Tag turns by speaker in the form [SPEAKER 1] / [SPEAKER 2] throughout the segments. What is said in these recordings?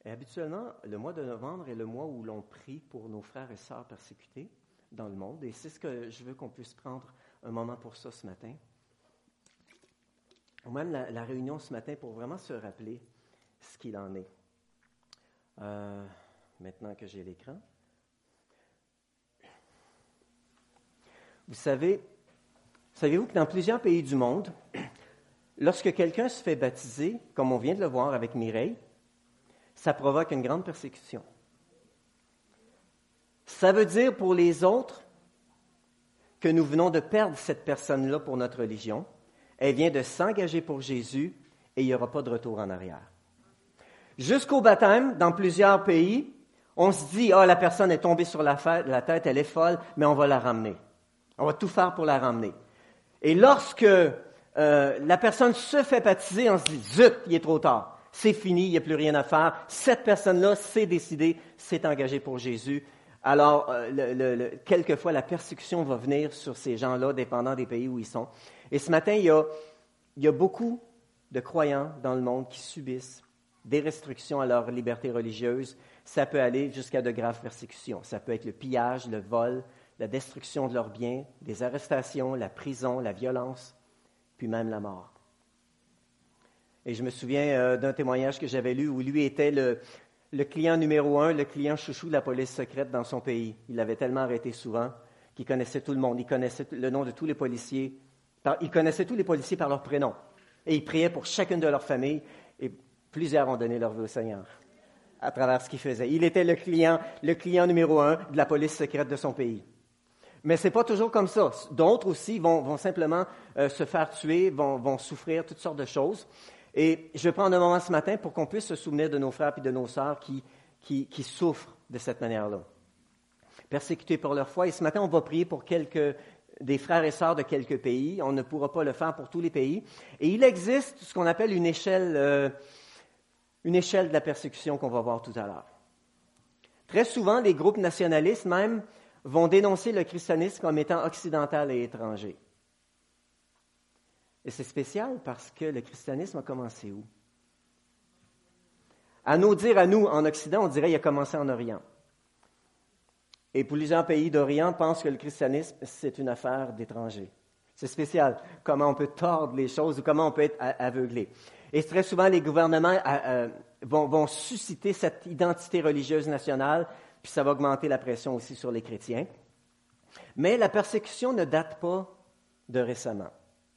[SPEAKER 1] Et habituellement, le mois de novembre est le mois où l'on prie pour nos frères et sœurs persécutés dans le monde. Et c'est ce que je veux qu'on puisse prendre un moment pour ça ce matin. Ou même la réunion ce matin pour vraiment se rappeler ce qu'il en est. Maintenant que j'ai l'écran. Savez-vous que dans plusieurs pays du monde, lorsque quelqu'un se fait baptiser, comme on vient de le voir avec Mireille, ça provoque une grande persécution. Ça veut dire pour les autres que nous venons de perdre cette personne-là pour notre religion. Elle vient de s'engager pour Jésus et il n'y aura pas de retour en arrière. Jusqu'au baptême, dans plusieurs pays, on se dit « Ah, la personne est tombée sur la tête, elle est folle, mais on va la ramener. On va tout faire pour la ramener. » Et lorsque la personne se fait baptiser, on se dit « Zut, il est trop tard. C'est fini, il n'y a plus rien à faire. Cette personne-là s'est décidée, s'est engagée pour Jésus. » Alors, quelquefois, la persécution va venir sur ces gens-là, dépendant des pays où ils sont. Et ce matin, il y a beaucoup de croyants dans le monde qui subissent des restrictions à leur liberté religieuse. Ça peut aller jusqu'à de graves persécutions. Ça peut être le pillage, le vol, la destruction de leurs biens, des arrestations, la prison, la violence, puis même la mort. Et je me souviens d'un témoignage que j'avais lu où lui était le client numéro 1, le client chouchou de la police secrète dans son pays. Il l'avait tellement arrêté souvent qu'il connaissait tout le monde. Il connaissait le nom de tous les policiers. Il connaissait tous les policiers par leur prénom. Et il priait pour chacune de leurs familles. Et plusieurs ont donné leur vie au Seigneur à travers ce qu'il faisait. Il était le client numéro 1 de la police secrète de son pays. Mais ce n'est pas toujours comme ça. D'autres aussi vont simplement se faire tuer, vont souffrir toutes sortes de choses. Et je vais prendre un moment ce matin pour qu'on puisse se souvenir de nos frères et de nos sœurs qui souffrent de cette manière-là. Persécutés pour leur foi. Et ce matin, on va prier pour des frères et sœurs de quelques pays. On ne pourra pas le faire pour tous les pays. Et il existe ce qu'on appelle une échelle de la persécution qu'on va voir tout à l'heure. Très souvent, les groupes nationalistes même vont dénoncer le christianisme comme étant occidental et étranger. Et c'est spécial parce que le christianisme a commencé où? À nous, en Occident, on dirait qu'il a commencé en Orient. Et plusieurs pays d'Orient pensent que le christianisme, c'est une affaire d'étrangers. C'est spécial, comment on peut tordre les choses ou comment on peut être aveuglé. Et très souvent, les gouvernements vont susciter cette identité religieuse nationale, puis ça va augmenter la pression aussi sur les chrétiens. Mais la persécution ne date pas de récemment.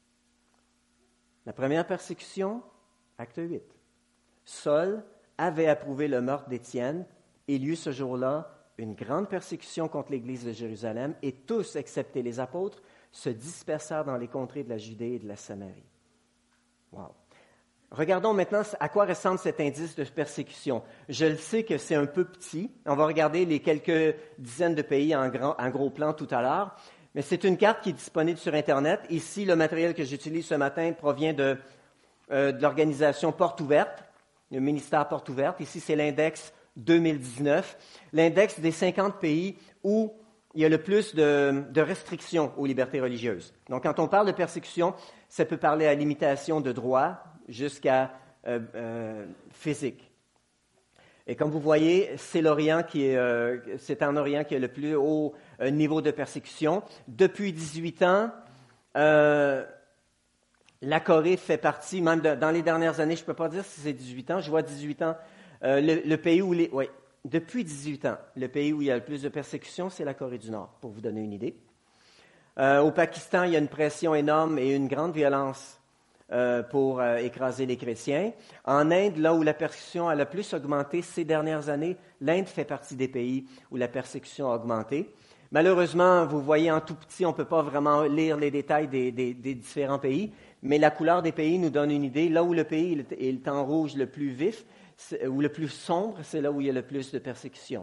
[SPEAKER 1] La première persécution, acte 8. Saul avait approuvé le meurtre d'Étienne. Il y eut ce jour-là une grande persécution contre l'Église de Jérusalem et tous, excepté les apôtres, se dispersèrent dans les contrées de la Judée et de la Samarie. Wow. Regardons maintenant à quoi ressemble cet indice de persécution. Je le sais que c'est un peu petit. On va regarder les quelques dizaines de pays en gros plan tout à l'heure. Mais c'est une carte qui est disponible sur Internet. Ici, le matériel que j'utilise ce matin provient de l'organisation Porte Ouverte, le ministère Porte Ouverte. Ici, c'est l'index 2019, l'index des 50 pays où il y a le plus de restrictions aux libertés religieuses. Donc, quand on parle de persécution, ça peut parler à limitation de droits jusqu'à physique. Et comme vous voyez, c'est en Orient qui est le plus haut niveau de persécution. Depuis 18 ans, la Corée fait partie, même dans les dernières années, je ne peux pas dire si c'est 18 ans, je vois 18 ans, le pays où depuis 18 ans, le pays où il y a le plus de persécution, c'est la Corée du Nord, pour vous donner une idée. Au Pakistan, il y a une pression énorme et une grande violence pour écraser les chrétiens. En Inde, là où la persécution a le plus augmenté ces dernières années, l'Inde fait partie des pays où la persécution a augmenté. Malheureusement, vous voyez en tout petit, on ne peut pas vraiment lire les détails des différents pays, mais la couleur des pays nous donne une idée. Là où le pays est en rouge le plus vif, ou le plus sombre, c'est là où il y a le plus de persécution.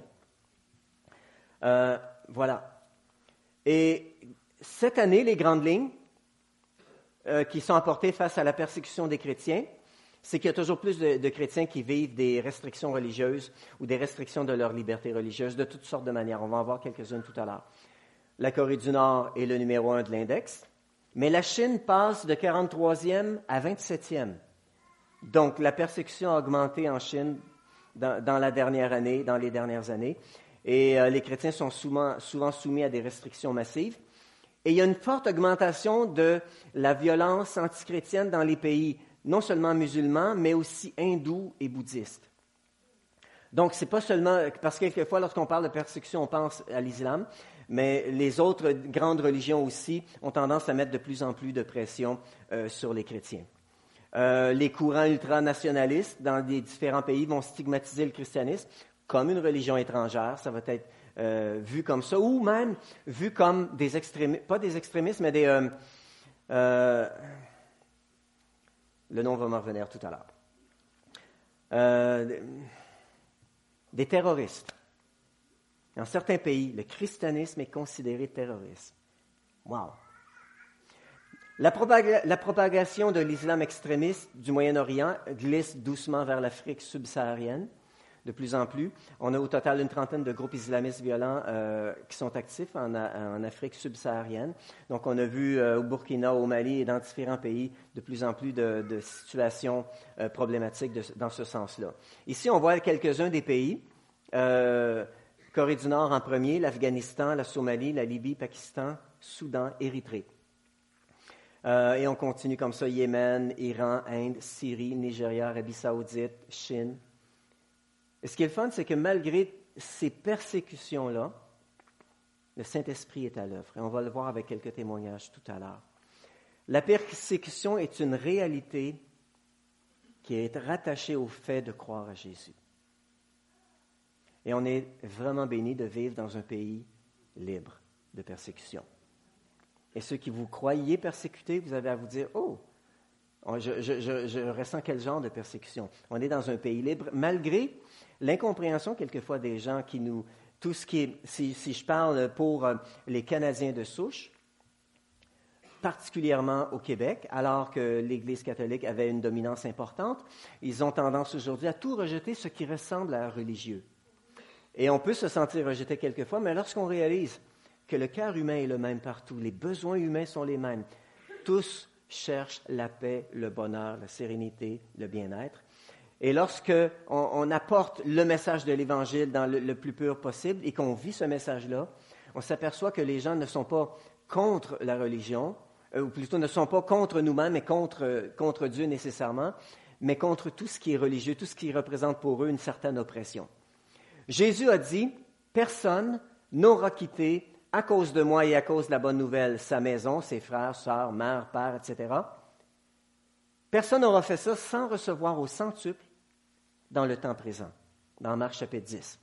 [SPEAKER 1] Voilà. Et cette année, les grandes lignes qui sont apportées face à la persécution des chrétiens, c'est qu'il y a toujours plus de chrétiens qui vivent des restrictions religieuses ou des restrictions de leur liberté religieuse de toutes sortes de manières. On va en voir quelques-unes tout à l'heure. La Corée du Nord est le numéro 1 de l'index, mais la Chine passe de 43e à 27e. Donc, la persécution a augmenté en Chine dans les dernières années. Et les chrétiens sont souvent soumis à des restrictions massives. Et il y a une forte augmentation de la violence antichrétienne dans les pays, non seulement musulmans, mais aussi hindous et bouddhistes. Donc, ce n'est pas seulement, parce que quelquefois, lorsqu'on parle de persécution, on pense à l'islam, mais les autres grandes religions aussi ont tendance à mettre de plus en plus de pression sur les chrétiens. Les courants ultranationalistes dans les différents pays vont stigmatiser le christianisme comme une religion étrangère, ça va être vu comme ça, ou même vu comme des extrémistes, pas des extrémistes, mais le nom va me revenir tout à l'heure. Des terroristes. Dans certains pays, le christianisme est considéré terroriste. Wow! La propagation de l'islam extrémiste du Moyen-Orient glisse doucement vers l'Afrique subsaharienne, de plus en plus. On a au total une trentaine de groupes islamistes violents qui sont actifs en Afrique subsaharienne. Donc, on a vu au Burkina, au Mali et dans différents pays de plus en plus de situations problématiques dans ce sens-là. Ici, on voit quelques-uns des pays. Corée du Nord en premier, l'Afghanistan, la Somalie, la Libye, Pakistan, Soudan, Érythrée. Et on continue comme ça, Yémen, Iran, Inde, Syrie, Nigeria, Arabie Saoudite, Chine. Et ce qui est le fun, c'est que malgré ces persécutions-là, le Saint-Esprit est à l'œuvre. Et on va le voir avec quelques témoignages tout à l'heure. La persécution est une réalité qui est rattachée au fait de croire à Jésus. Et on est vraiment béni de vivre dans un pays libre de persécution. Et ceux qui vous croyez persécutés, vous avez à vous dire, oh, je ressens quel genre de persécution? On est dans un pays libre, malgré l'incompréhension quelquefois des gens qui nous... Tout ce qui est... Si je parle pour les Canadiens de souche, particulièrement au Québec, alors que l'Église catholique avait une dominance importante, ils ont tendance aujourd'hui à tout rejeter ce qui ressemble à religieux. Et on peut se sentir rejeté quelquefois, mais lorsqu'on réalise que le cœur humain est le même partout, les besoins humains sont les mêmes, tous cherchent la paix, le bonheur, la sérénité, le bien-être. Et lorsque on apporte le message de l'Évangile dans le plus pur possible et qu'on vit ce message-là, on s'aperçoit que les gens ne sont pas contre la religion, ou plutôt ne sont pas contre nous-mêmes, mais contre Dieu nécessairement, mais contre tout ce qui est religieux, tout ce qui représente pour eux une certaine oppression. Jésus a dit, « Personne n'aura quitté, à cause de moi et à cause de la bonne nouvelle, sa maison, ses frères, sœurs, mère, père, etc. Personne n'aura fait ça sans recevoir au centuple dans le temps présent, dans Marc chapitre 10,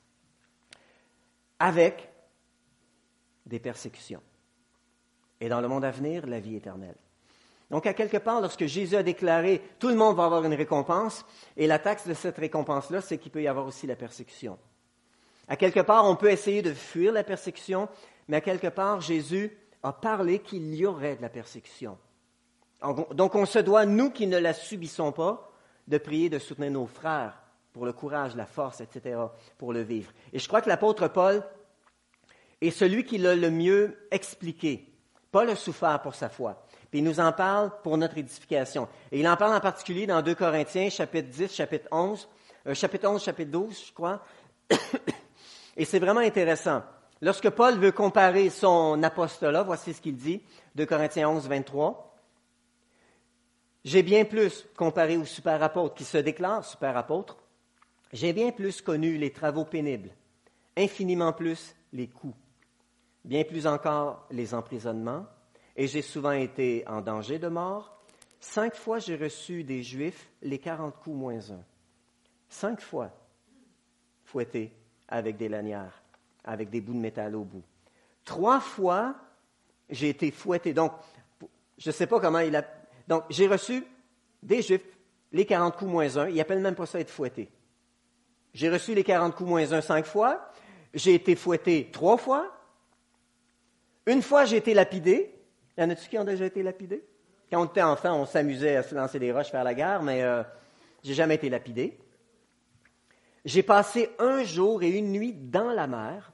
[SPEAKER 1] avec des persécutions. Et dans le monde à venir, la vie éternelle. » Donc, à quelque part, lorsque Jésus a déclaré « Tout le monde va avoir une récompense », et la taxe de cette récompense-là, c'est qu'il peut y avoir aussi la persécution. À quelque part, on peut essayer de fuir la persécution, mais à quelque part, Jésus a parlé qu'il y aurait de la persécution. Donc, on se doit, nous qui ne la subissons pas, de prier, de soutenir nos frères pour le courage, la force, etc., pour le vivre. Et je crois que l'apôtre Paul est celui qui l'a le mieux expliqué. Paul a souffert pour sa foi. Puis il nous en parle pour notre édification. Et il en parle en particulier dans 2 Corinthiens, chapitre 10, chapitre 11, chapitre 12, je crois. Et c'est vraiment intéressant. Lorsque Paul veut comparer son apostolat, voici ce qu'il dit, 2 Corinthiens 11, 23. « J'ai bien plus, comparé aux super-apôtres qui se déclarent super-apôtres, j'ai bien plus connu les travaux pénibles, infiniment plus les coups, bien plus encore les emprisonnements, et j'ai souvent été en danger de mort. 5 fois j'ai reçu des Juifs les 40 coups moins 1. 5 fois fouetté avec des lanières, avec des bouts de métal au bout. 3 fois, j'ai été fouetté. Donc, je ne sais pas comment il a... Donc, j'ai reçu des Juifs, les 40 coups moins 1. Ils n'appellent même pas ça être fouetté. J'ai reçu les 40 coups moins 1 5 fois. J'ai été fouetté 3 fois. Une fois, j'ai été lapidé. Y en a-tu qui ont déjà été lapidés? Quand on était enfant, on s'amusait à se lancer des roches, faire la guerre, mais j'ai jamais été lapidé. J'ai passé 1 jour et 1 nuit dans la mer.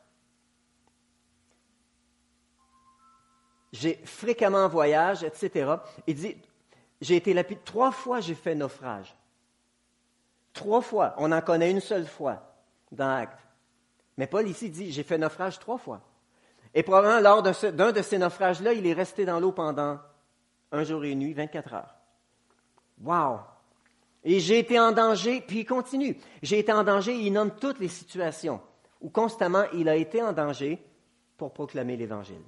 [SPEAKER 1] J'ai fréquemment en voyage, etc. Il dit, j'ai été lapidé. 3 fois, j'ai fait naufrage. 3 fois. On en connaît une seule fois dans Actes. Mais Paul ici dit, j'ai fait naufrage 3 fois. Et probablement, lors d'un de ces naufrages-là, il est resté dans l'eau pendant 1 jour et une nuit, 24 heures. Wow! Et j'ai été en danger, puis il continue. J'ai été en danger, il nomme toutes les situations où constamment il a été en danger pour proclamer l'Évangile.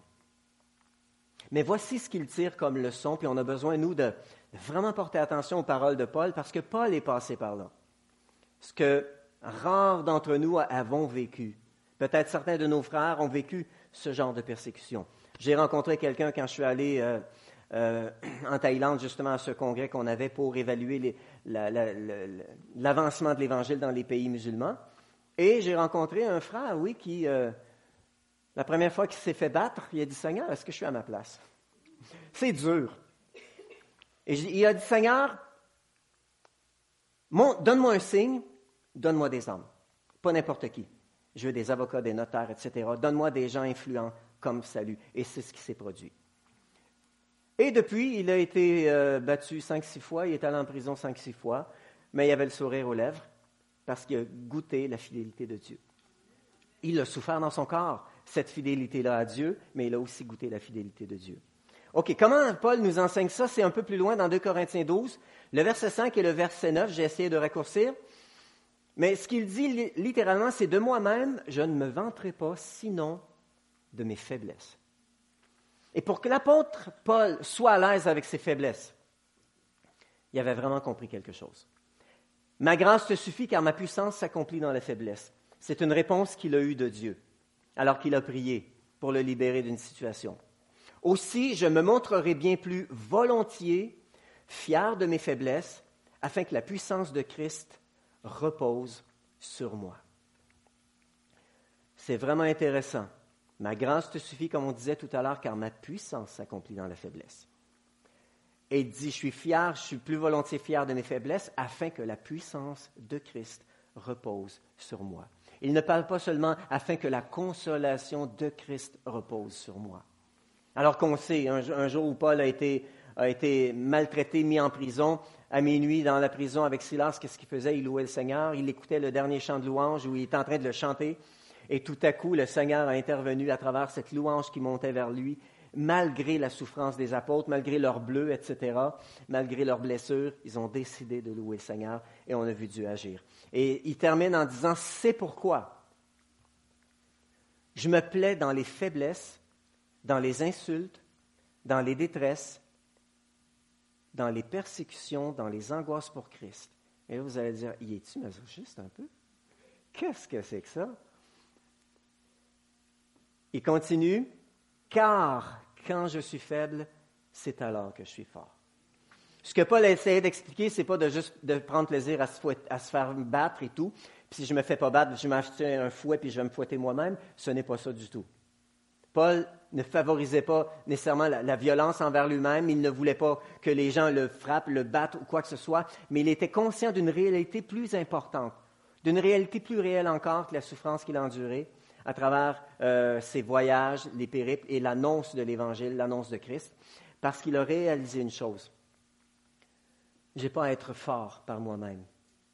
[SPEAKER 1] Mais voici ce qu'il tire comme leçon, puis on a besoin, nous, de vraiment porter attention aux paroles de Paul, parce que Paul est passé par là. Ce que rares d'entre nous avons vécu. Peut-être certains de nos frères ont vécu ce genre de persécution. J'ai rencontré quelqu'un quand je suis allé en Thaïlande, justement, à ce congrès qu'on avait pour évaluer l'avancement de l'Évangile dans les pays musulmans. Et j'ai rencontré un frère, oui, qui, la première fois qu'il s'est fait battre, il a dit, « Seigneur, est-ce que je suis à ma place? » C'est dur. Et il a dit, « Seigneur, donne-moi un signe, donne-moi des hommes. Pas n'importe qui. Je veux des avocats, des notaires, etc. Donne-moi des gens influents comme salut. » Et c'est ce qui s'est produit. Et depuis, il a été battu 5-6 fois, il est allé en prison 5-6 fois, mais il avait le sourire aux lèvres parce qu'il a goûté la fidélité de Dieu. Il a souffert dans son corps, cette fidélité-là à Dieu, mais il a aussi goûté la fidélité de Dieu. OK, comment Paul nous enseigne ça? C'est un peu plus loin dans 2 Corinthiens 12, le verset 5 et le verset 9, j'ai essayé de raccourcir. Mais ce qu'il dit littéralement, c'est « De moi-même, je ne me vanterai pas, sinon de mes faiblesses. » Et pour que l'apôtre Paul soit à l'aise avec ses faiblesses, il avait vraiment compris quelque chose. « Ma grâce te suffit car ma puissance s'accomplit dans la faiblesse. » C'est une réponse qu'il a eue de Dieu, alors qu'il a prié pour le libérer d'une situation. « Aussi, je me montrerai bien plus volontiers, fier de mes faiblesses, afin que la puissance de Christ repose sur moi. » C'est vraiment intéressant. Ma grâce te suffit, comme on disait tout à l'heure, car ma puissance s'accomplit dans la faiblesse. Et il dit, je suis plus volontiers fier de mes faiblesses, afin que la puissance de Christ repose sur moi. Il ne parle pas seulement afin que la consolation de Christ repose sur moi. Alors qu'on sait, un jour où Paul a été maltraité, mis en prison, à minuit dans la prison avec Silas, qu'est-ce qu'il faisait? Il louait le Seigneur, il écoutait le dernier chant de louange où il était en train de le chanter. Et tout à coup, le Seigneur a intervenu à travers cette louange qui montait vers lui, malgré la souffrance des apôtres, malgré leur bleu, etc., malgré leurs blessures, ils ont décidé de louer le Seigneur et on a vu Dieu agir. Et il termine en disant, c'est pourquoi je me plais dans les faiblesses, dans les insultes, dans les détresses, dans les persécutions, dans les angoisses pour Christ. Et là, vous allez dire, y es-tu masochiste un peu? Qu'est-ce que c'est que ça? Il continue, car quand je suis faible, c'est alors que je suis fort. Ce que Paul a essayé d'expliquer, c'est pas de prendre plaisir à se faire battre et tout. Puis si je me fais pas battre, je vais m'acheter un fouet puis je vais me fouetter moi-même. Ce n'est pas ça du tout. Paul ne favorisait pas nécessairement la violence envers lui-même. Il ne voulait pas que les gens le frappent, le battent ou quoi que ce soit. Mais il était conscient d'une réalité plus importante, d'une réalité plus réelle encore que la souffrance qu'il a endurée à travers ses voyages, les périples et l'annonce de l'Évangile, l'annonce de Christ, parce qu'il a réalisé une chose. Je n'ai pas à être fort par moi-même.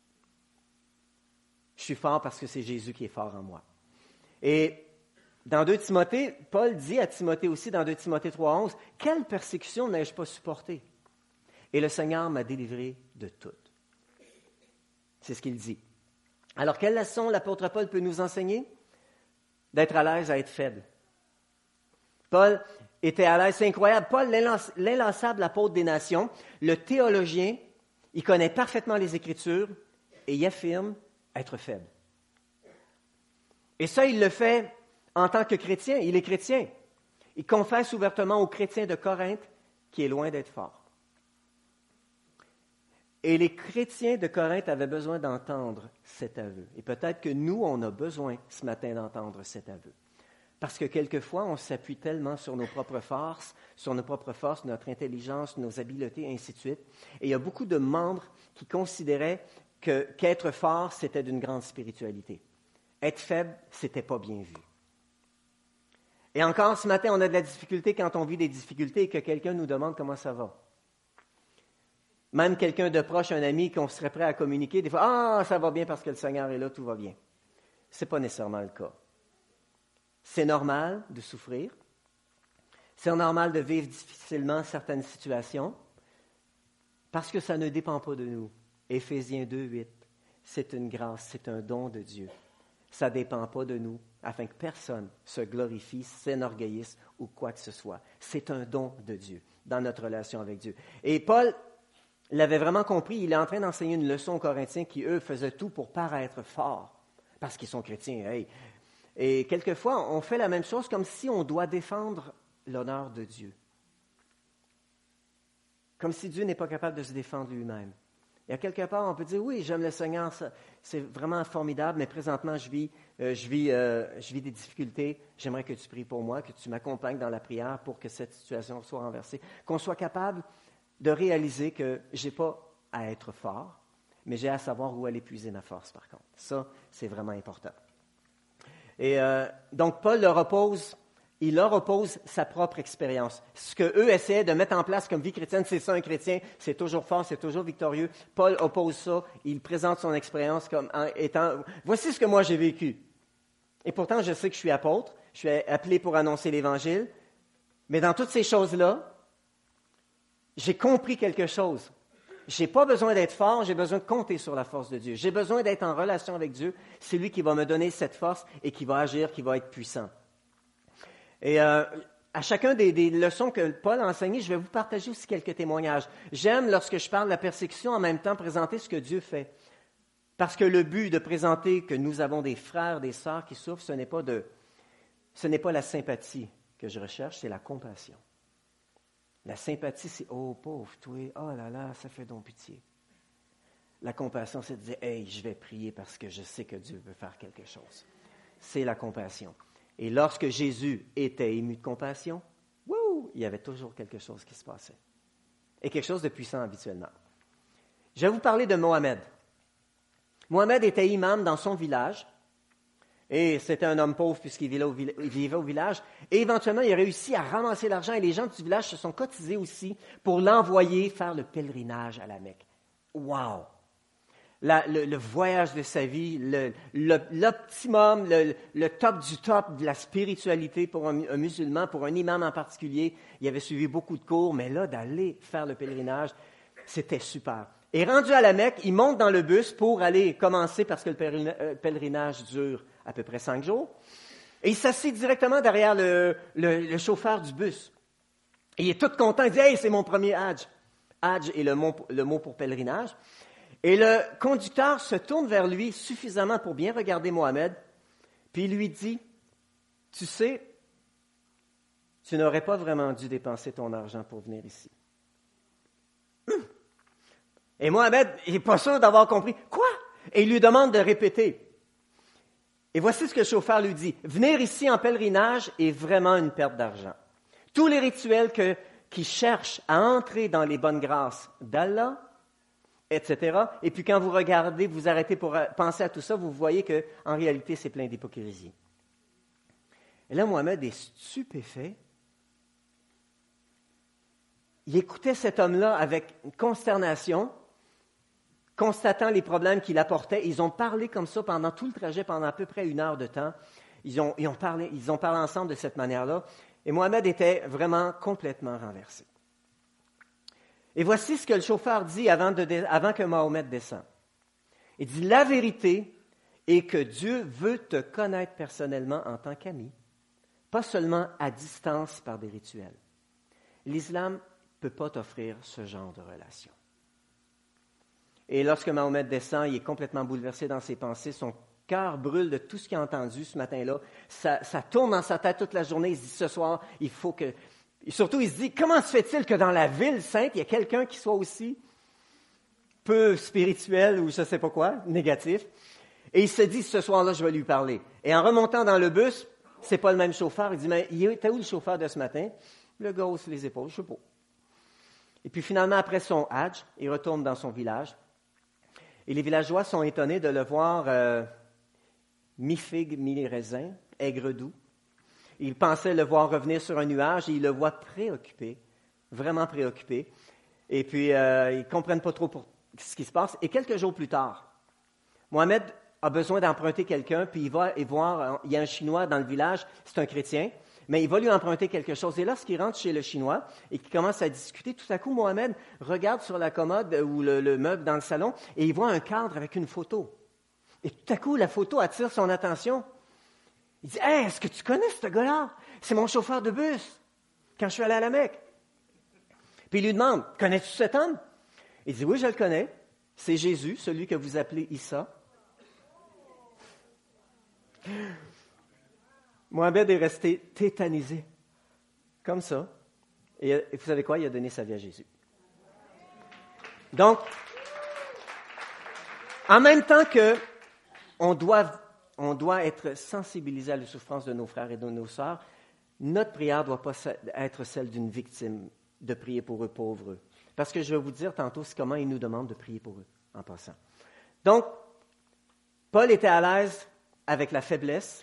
[SPEAKER 1] Je suis fort parce que c'est Jésus qui est fort en moi. Et dans 2 Timothée, Paul dit à Timothée aussi, dans 2 Timothée 3,11, « Quelle persécution n'ai-je pas supportée? Et le Seigneur m'a délivré de toutes. » C'est ce qu'il dit. Alors, quelle leçon l'apôtre Paul peut nous enseigner? D'être à l'aise à être faible. Paul était à l'aise, c'est incroyable. Paul, l'inlassable apôtre des nations, le théologien, il connaît parfaitement les Écritures et il affirme être faible. Et ça, il le fait en tant que chrétien. Il est chrétien. Il confesse ouvertement aux chrétiens de Corinthe qu'il est loin d'être fort. Et les chrétiens de Corinthe avaient besoin d'entendre cet aveu. Et peut-être que nous, on a besoin ce matin d'entendre cet aveu. Parce que quelquefois, on s'appuie tellement sur nos propres forces, notre intelligence, nos habiletés, et ainsi de suite. Et il y a beaucoup de membres qui considéraient qu'être fort, c'était d'une grande spiritualité. Être faible, c'était pas bien vu. Et encore, ce matin, on a de la difficulté quand on vit des difficultés et que quelqu'un nous demande comment ça va. Même quelqu'un de proche, un ami qu'on serait prêt à communiquer, des fois, ça va bien parce que le Seigneur est là, tout va bien. Ce n'est pas nécessairement le cas. C'est normal de souffrir. C'est normal de vivre difficilement certaines situations parce que ça ne dépend pas de nous. Éphésiens 2:8, c'est une grâce, c'est un don de Dieu. Ça ne dépend pas de nous afin que personne se glorifie, s'enorgueillisse ou quoi que ce soit. C'est un don de Dieu dans notre relation avec Dieu. Et Paul l'avait vraiment compris. Il est en train d'enseigner une leçon aux Corinthiens qui, eux, faisaient tout pour paraître forts parce qu'ils sont chrétiens. Hey. Et quelquefois, on fait la même chose comme si on doit défendre l'honneur de Dieu. Comme si Dieu n'est pas capable de se défendre lui-même. Et à quelque part, on peut dire, oui, j'aime le Seigneur, c'est vraiment formidable, mais présentement, je vis des difficultés. J'aimerais que tu pries pour moi, que tu m'accompagnes dans la prière pour que cette situation soit renversée. Qu'on soit capable de réaliser que je n'ai pas à être fort, mais j'ai à savoir où aller puiser ma force, par contre. Ça, c'est vraiment important. Et donc, Paul leur oppose sa propre expérience. Ce qu'eux essayaient de mettre en place comme vie chrétienne, c'est ça un chrétien, c'est toujours fort, c'est toujours victorieux. Paul oppose ça, il présente son expérience comme étant, voici ce que moi j'ai vécu. Et pourtant, je sais que je suis apôtre, je suis appelé pour annoncer l'Évangile, mais dans toutes ces choses-là, j'ai compris quelque chose. Je n'ai pas besoin d'être fort, j'ai besoin de compter sur la force de Dieu. J'ai besoin d'être en relation avec Dieu. C'est lui qui va me donner cette force et qui va agir, qui va être puissant. Et à chacun des leçons que Paul a enseignées, je vais vous partager aussi quelques témoignages. J'aime, lorsque je parle de la persécution, en même temps présenter ce que Dieu fait. Parce que le but de présenter que nous avons des frères, des sœurs qui souffrent, ce n'est pas la sympathie que je recherche, c'est la compassion. La sympathie, c'est « Oh, pauvre toi, oh là là, ça fait donc pitié. » La compassion, c'est de dire « Hey, je vais prier parce que je sais que Dieu veut faire quelque chose. » C'est la compassion. Et lorsque Jésus était ému de compassion, il y avait toujours quelque chose qui se passait. Et quelque chose de puissant habituellement. Je vais vous parler de Mohamed. Mohamed était imam dans son village. Et c'était un homme pauvre puisqu'il vivait au village. Et éventuellement, il a réussi à ramasser l'argent et les gens du village se sont cotisés aussi pour l'envoyer faire le pèlerinage à la Mecque. Wow! Le voyage de sa vie, l'optimum, le top du top de la spiritualité pour un musulman, pour un imam en particulier. Il avait suivi beaucoup de cours, mais là, d'aller faire le pèlerinage, c'était super. Et rendu à la Mecque, il monte dans le bus pour aller commencer, parce que le pèlerinage dure à peu près 5 jours. Et il s'assied directement derrière le chauffeur du bus. Et il est tout content, il dit « Hey, c'est mon premier Hajj ». Hajj est le mot pour pèlerinage. Et le conducteur se tourne vers lui suffisamment pour bien regarder Mohamed, puis il lui dit « Tu sais, tu n'aurais pas vraiment dû dépenser ton argent pour venir ici. » Et Mohamed, il n'est pas sûr d'avoir compris. « Quoi? » Et il lui demande de répéter. Et voici ce que le chauffeur lui dit. « Venir ici en pèlerinage est vraiment une perte d'argent. Tous les rituels qui cherchent à entrer dans les bonnes grâces d'Allah, etc. Et puis quand vous regardez, vous arrêtez pour penser à tout ça, vous voyez qu'en réalité, c'est plein d'hypocrisie. » Et là, Mohamed est stupéfait. Il écoutait cet homme-là avec une consternation, constatant les problèmes qu'il apportait. Ils ont parlé comme ça pendant tout le trajet, pendant à peu près 1 heure de temps. Ils ont parlé ensemble de cette manière-là. Et Mohamed était vraiment complètement renversé. Et voici ce que le chauffeur dit avant que Mohamed descende. Il dit « La vérité est que Dieu veut te connaître personnellement en tant qu'ami, pas seulement à distance par des rituels. L'islam ne peut pas t'offrir ce genre de relation. » Et lorsque Mohamed descend, il est complètement bouleversé dans ses pensées. Son cœur brûle de tout ce qu'il a entendu ce matin-là. Ça tourne dans sa tête toute la journée. Il se dit, ce soir, il faut que... Et surtout, il se dit, comment se fait-il que dans la ville sainte, il y a quelqu'un qui soit aussi peu spirituel ou je ne sais pas quoi, négatif. Et il se dit, ce soir-là, je vais lui parler. Et en remontant dans le bus, c'est pas le même chauffeur. Il dit, mais il était où le chauffeur de ce matin? Le gars hausse les épaules, je ne sais pas. Et puis finalement, après son Hajj, il retourne dans son village. Et les villageois sont étonnés de le voir mi-figue, mi-raisin, aigre-doux. Ils pensaient le voir revenir sur un nuage et ils le voient préoccupé, vraiment préoccupé. Et puis, ils ne comprennent pas trop ce qui se passe. Et quelques jours plus tard, Mohamed a besoin d'emprunter quelqu'un, puis il va et voir, il y a un Chinois dans le village, c'est un chrétien, mais il va lui emprunter quelque chose. Et lorsqu'il rentre chez le Chinois et qu'il commence à discuter, tout à coup, Mohamed regarde sur la commode ou le meuble dans le salon et il voit un cadre avec une photo. Et tout à coup, la photo attire son attention. Il dit « Hey, est-ce que tu connais ce gars-là? C'est mon chauffeur de bus, quand je suis allé à la Mecque. » Puis il lui demande « Connais-tu cet homme? » Il dit « Oui, je le connais. C'est Jésus, celui que vous appelez Issa. » Mohamed est resté tétanisé, comme ça. Et vous savez quoi? Il a donné sa vie à Jésus. Donc, en même temps qu'on doit être sensibilisé à la souffrance de nos frères et de nos sœurs, notre prière ne doit pas être celle d'une victime, de prier pour eux, pauvres eux. Parce que je vais vous dire tantôt comment il nous demande de prier pour eux, en passant. Donc, Paul était à l'aise avec la faiblesse,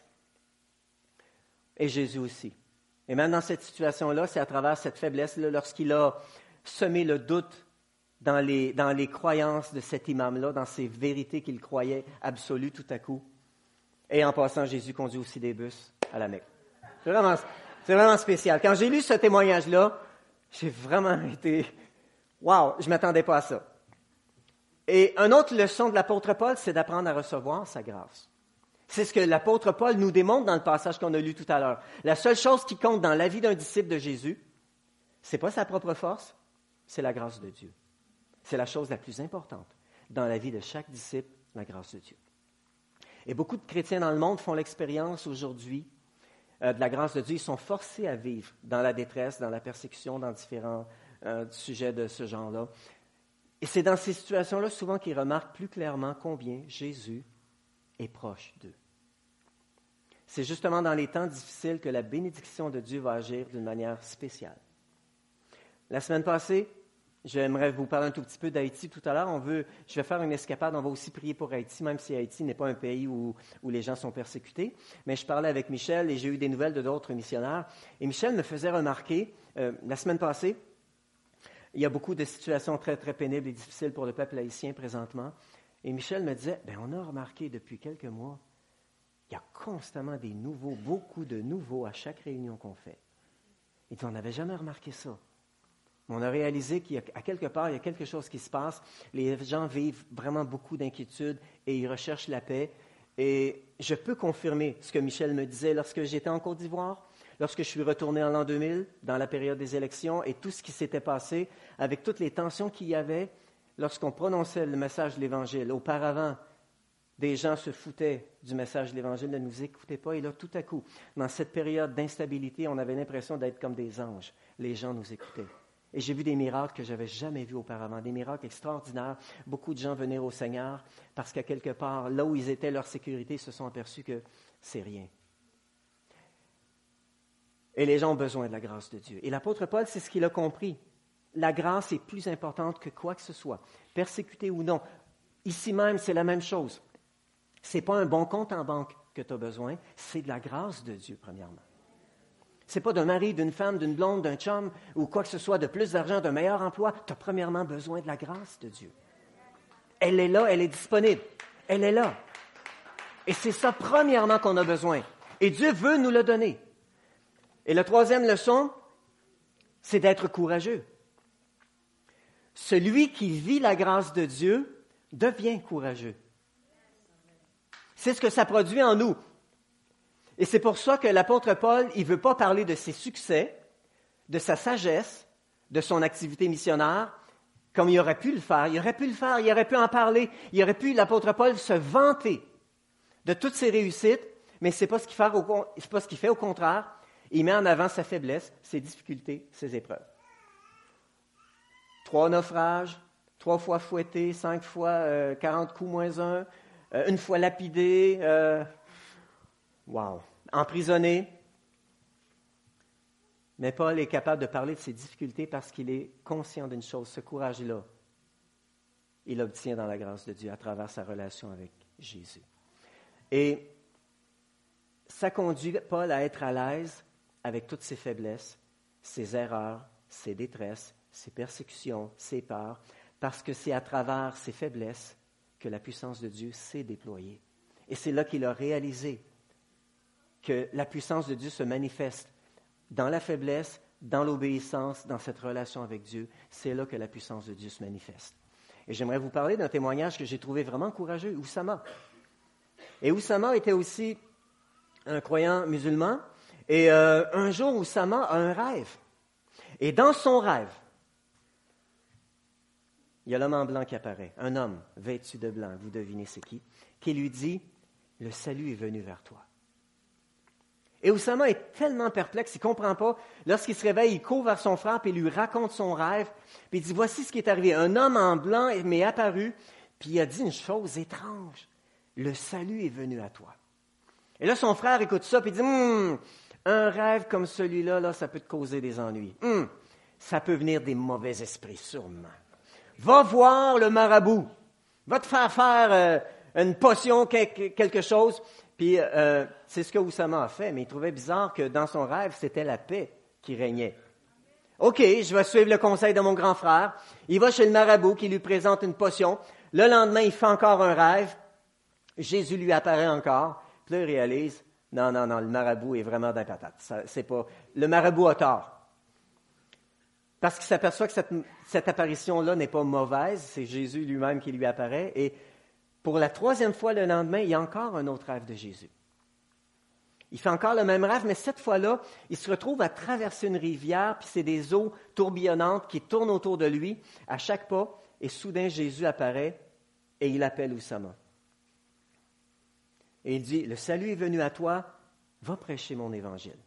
[SPEAKER 1] et Jésus aussi. Et même dans cette situation-là, c'est à travers cette faiblesse-là, lorsqu'il a semé le doute dans les croyances de cet imam-là, dans ces vérités qu'il croyait absolues tout à coup. Et en passant, Jésus conduit aussi des bus à la Mecque. C'est vraiment spécial. Quand j'ai lu ce témoignage-là, j'ai vraiment été... Wow, je ne m'attendais pas à ça. Et une autre leçon de l'apôtre Paul, c'est d'apprendre à recevoir sa grâce. C'est ce que l'apôtre Paul nous démontre dans le passage qu'on a lu tout à l'heure. La seule chose qui compte dans la vie d'un disciple de Jésus, ce n'est pas sa propre force, c'est la grâce de Dieu. C'est la chose la plus importante dans la vie de chaque disciple, la grâce de Dieu. Et beaucoup de chrétiens dans le monde font l'expérience aujourd'hui de la grâce de Dieu. Ils sont forcés à vivre dans la détresse, dans la persécution, dans différents sujets de ce genre-là. Et c'est dans ces situations-là souvent qu'ils remarquent plus clairement combien Jésus est proche d'eux. C'est justement dans les temps difficiles que la bénédiction de Dieu va agir d'une manière spéciale. La semaine passée, j'aimerais vous parler un tout petit peu d'Haïti tout à l'heure. Je vais faire une escapade, on va aussi prier pour Haïti, même si Haïti n'est pas un pays où les gens sont persécutés. Mais je parlais avec Michel et j'ai eu des nouvelles de d'autres missionnaires. Et Michel me faisait remarquer, la semaine passée, il y a beaucoup de situations très, très pénibles et difficiles pour le peuple haïtien présentement. Et Michel me disait, on a remarqué depuis quelques mois, il y a constamment des nouveaux, beaucoup de nouveaux à chaque réunion qu'on fait. Il dit, on n'avait jamais remarqué ça. On a réalisé qu'à quelque part, il y a quelque chose qui se passe. Les gens vivent vraiment beaucoup d'inquiétudes et ils recherchent la paix. Et je peux confirmer ce que Michel me disait lorsque j'étais en Côte d'Ivoire, lorsque je suis retourné en l'an 2000, dans la période des élections, et tout ce qui s'était passé, avec toutes les tensions qu'il y avait lorsqu'on prononçait le message de l'Évangile. Auparavant, des gens se foutaient du message de l'Évangile, ne nous écoutaient pas. Et là, tout à coup, dans cette période d'instabilité, on avait l'impression d'être comme des anges. Les gens nous écoutaient. Et j'ai vu des miracles que je n'avais jamais vus auparavant, des miracles extraordinaires. Beaucoup de gens venaient au Seigneur parce qu'à quelque part, là où ils étaient, leur sécurité, ils se sont aperçus que c'est rien. Et les gens ont besoin de la grâce de Dieu. Et l'apôtre Paul, c'est ce qu'il a compris. La grâce est plus importante que quoi que ce soit, persécuté ou non. Ici même, c'est la même chose. Ce n'est pas un bon compte en banque que tu as besoin, c'est de la grâce de Dieu, premièrement. Ce n'est pas d'un mari, d'une femme, d'une blonde, d'un chum ou quoi que ce soit, de plus d'argent, d'un meilleur emploi. Tu as premièrement besoin de la grâce de Dieu. Elle est là, elle est disponible. Elle est là. Et c'est ça, premièrement, qu'on a besoin. Et Dieu veut nous le donner. Et la troisième leçon, c'est d'être courageux. Celui qui vit la grâce de Dieu devient courageux. C'est ce que ça produit en nous. Et c'est pour ça que l'apôtre Paul, il ne veut pas parler de ses succès, de sa sagesse, de son activité missionnaire, comme il aurait pu le faire. Il aurait pu le faire, il aurait pu en parler. Il aurait pu, l'apôtre Paul, se vanter de toutes ses réussites, mais ce n'est pas ce qu'il fait, au contraire. Il met en avant sa faiblesse, ses difficultés, ses épreuves. 3 naufrages, 3 fois fouetté, 5 fois 40 coups moins 1, 1 fois lapidé, emprisonné. Mais Paul est capable de parler de ses difficultés parce qu'il est conscient d'une chose, ce courage-là, il l'obtient dans la grâce de Dieu à travers sa relation avec Jésus. Et ça conduit Paul à être à l'aise avec toutes ses faiblesses, ses erreurs, ses détresses, ses persécutions, ses peurs, parce que c'est à travers ses faiblesses que la puissance de Dieu s'est déployée. Et c'est là qu'il a réalisé que la puissance de Dieu se manifeste dans la faiblesse, dans l'obéissance, dans cette relation avec Dieu. C'est là que la puissance de Dieu se manifeste. Et j'aimerais vous parler d'un témoignage que j'ai trouvé vraiment courageux, Oussama. Et Oussama était aussi un croyant musulman. Et un jour, Oussama a un rêve. Et dans son rêve, il y a l'homme en blanc qui apparaît, un homme vêtu de blanc, vous devinez c'est qui lui dit « Le salut est venu vers toi ». Et Oussama est tellement perplexe, il ne comprend pas. Lorsqu'il se réveille, il court vers son frère, puis il lui raconte son rêve. Puis il dit, voici ce qui est arrivé. Un homme en blanc m'est apparu, puis il a dit une chose étrange. Le salut est venu à toi. Et là, son frère écoute ça, puis il dit, un rêve comme celui-là, là, ça peut te causer des ennuis. Ça peut venir des mauvais esprits, sûrement. Va voir le marabout. Va te faire une potion, quelque chose. Puis, c'est ce que Oussama a fait, mais il trouvait bizarre que dans son rêve, c'était la paix qui régnait. OK, je vais suivre le conseil de mon grand frère. Il va chez le marabout qui lui présente une potion. Le lendemain, il fait encore un rêve. Jésus lui apparaît encore. Puis là, il réalise, non, le marabout est vraiment dans la patate. C'est pas, le marabout a tort. Parce qu'il s'aperçoit que cette apparition-là n'est pas mauvaise. C'est Jésus lui-même qui lui apparaît. Et pour la 3e fois le lendemain, il y a encore un autre rêve de Jésus. Il fait encore le même rêve, mais cette fois-là, il se retrouve à traverser une rivière, puis c'est des eaux tourbillonnantes qui tournent autour de lui à chaque pas, et soudain Jésus apparaît et il appelle Oussama. Et il dit, le salut est venu à toi, va prêcher mon évangile.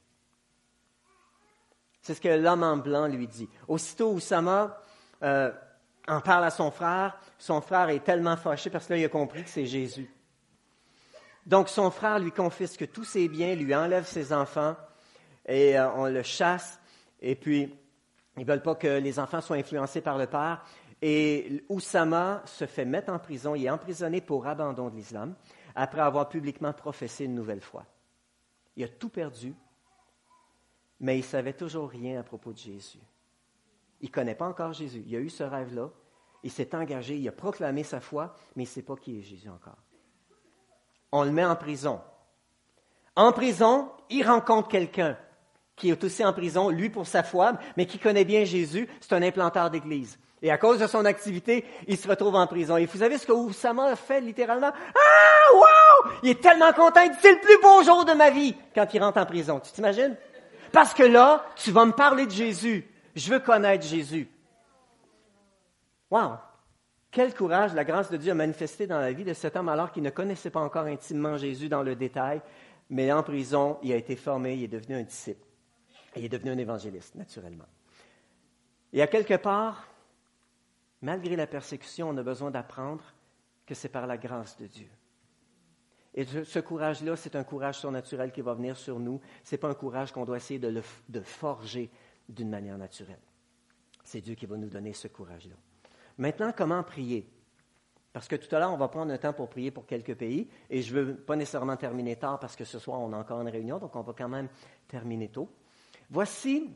[SPEAKER 1] C'est ce que l'homme en blanc lui dit. Aussitôt Oussama en parle à son frère. Son frère est tellement fâché parce que là, il a compris que c'est Jésus. Donc, son frère lui confisque tous ses biens, lui enlève ses enfants et on le chasse. Et puis, ils ne veulent pas que les enfants soient influencés par le père. Et Oussama se fait mettre en prison. Il est emprisonné pour abandon de l'islam après avoir publiquement professé une nouvelle foi. Il a tout perdu, mais il ne savait toujours rien à propos de Jésus. Il ne connaît pas encore Jésus. Il a eu ce rêve-là. Il s'est engagé, il a proclamé sa foi, mais il ne sait pas qui est Jésus encore. On le met en prison. En prison, il rencontre quelqu'un qui est aussi en prison, lui pour sa foi, mais qui connaît bien Jésus. C'est un implanteur d'église. Et à cause de son activité, il se retrouve en prison. Et vous savez ce que Oussama a fait littéralement? Ah, wow! Il est tellement content, il dit, c'est le plus beau jour de ma vie quand il rentre en prison. Tu t'imagines? Parce que là, tu vas me parler de Jésus. Je veux connaître Jésus. Wow! Quel courage la grâce de Dieu a manifesté dans la vie de cet homme alors qu'il ne connaissait pas encore intimement Jésus dans le détail, mais en prison, il a été formé, il est devenu un disciple. Il est devenu un évangéliste, naturellement. Et à quelque part, malgré la persécution, on a besoin d'apprendre que c'est par la grâce de Dieu. Et ce courage-là, c'est un courage surnaturel qui va venir sur nous. Ce n'est pas un courage qu'on doit essayer de forger d'une manière naturelle. C'est Dieu qui va nous donner ce courage-là. Maintenant, comment prier? Parce que tout à l'heure, on va prendre un temps pour prier pour quelques pays, et je ne veux pas nécessairement terminer tard parce que ce soir, on a encore une réunion, donc on va quand même terminer tôt. Voici,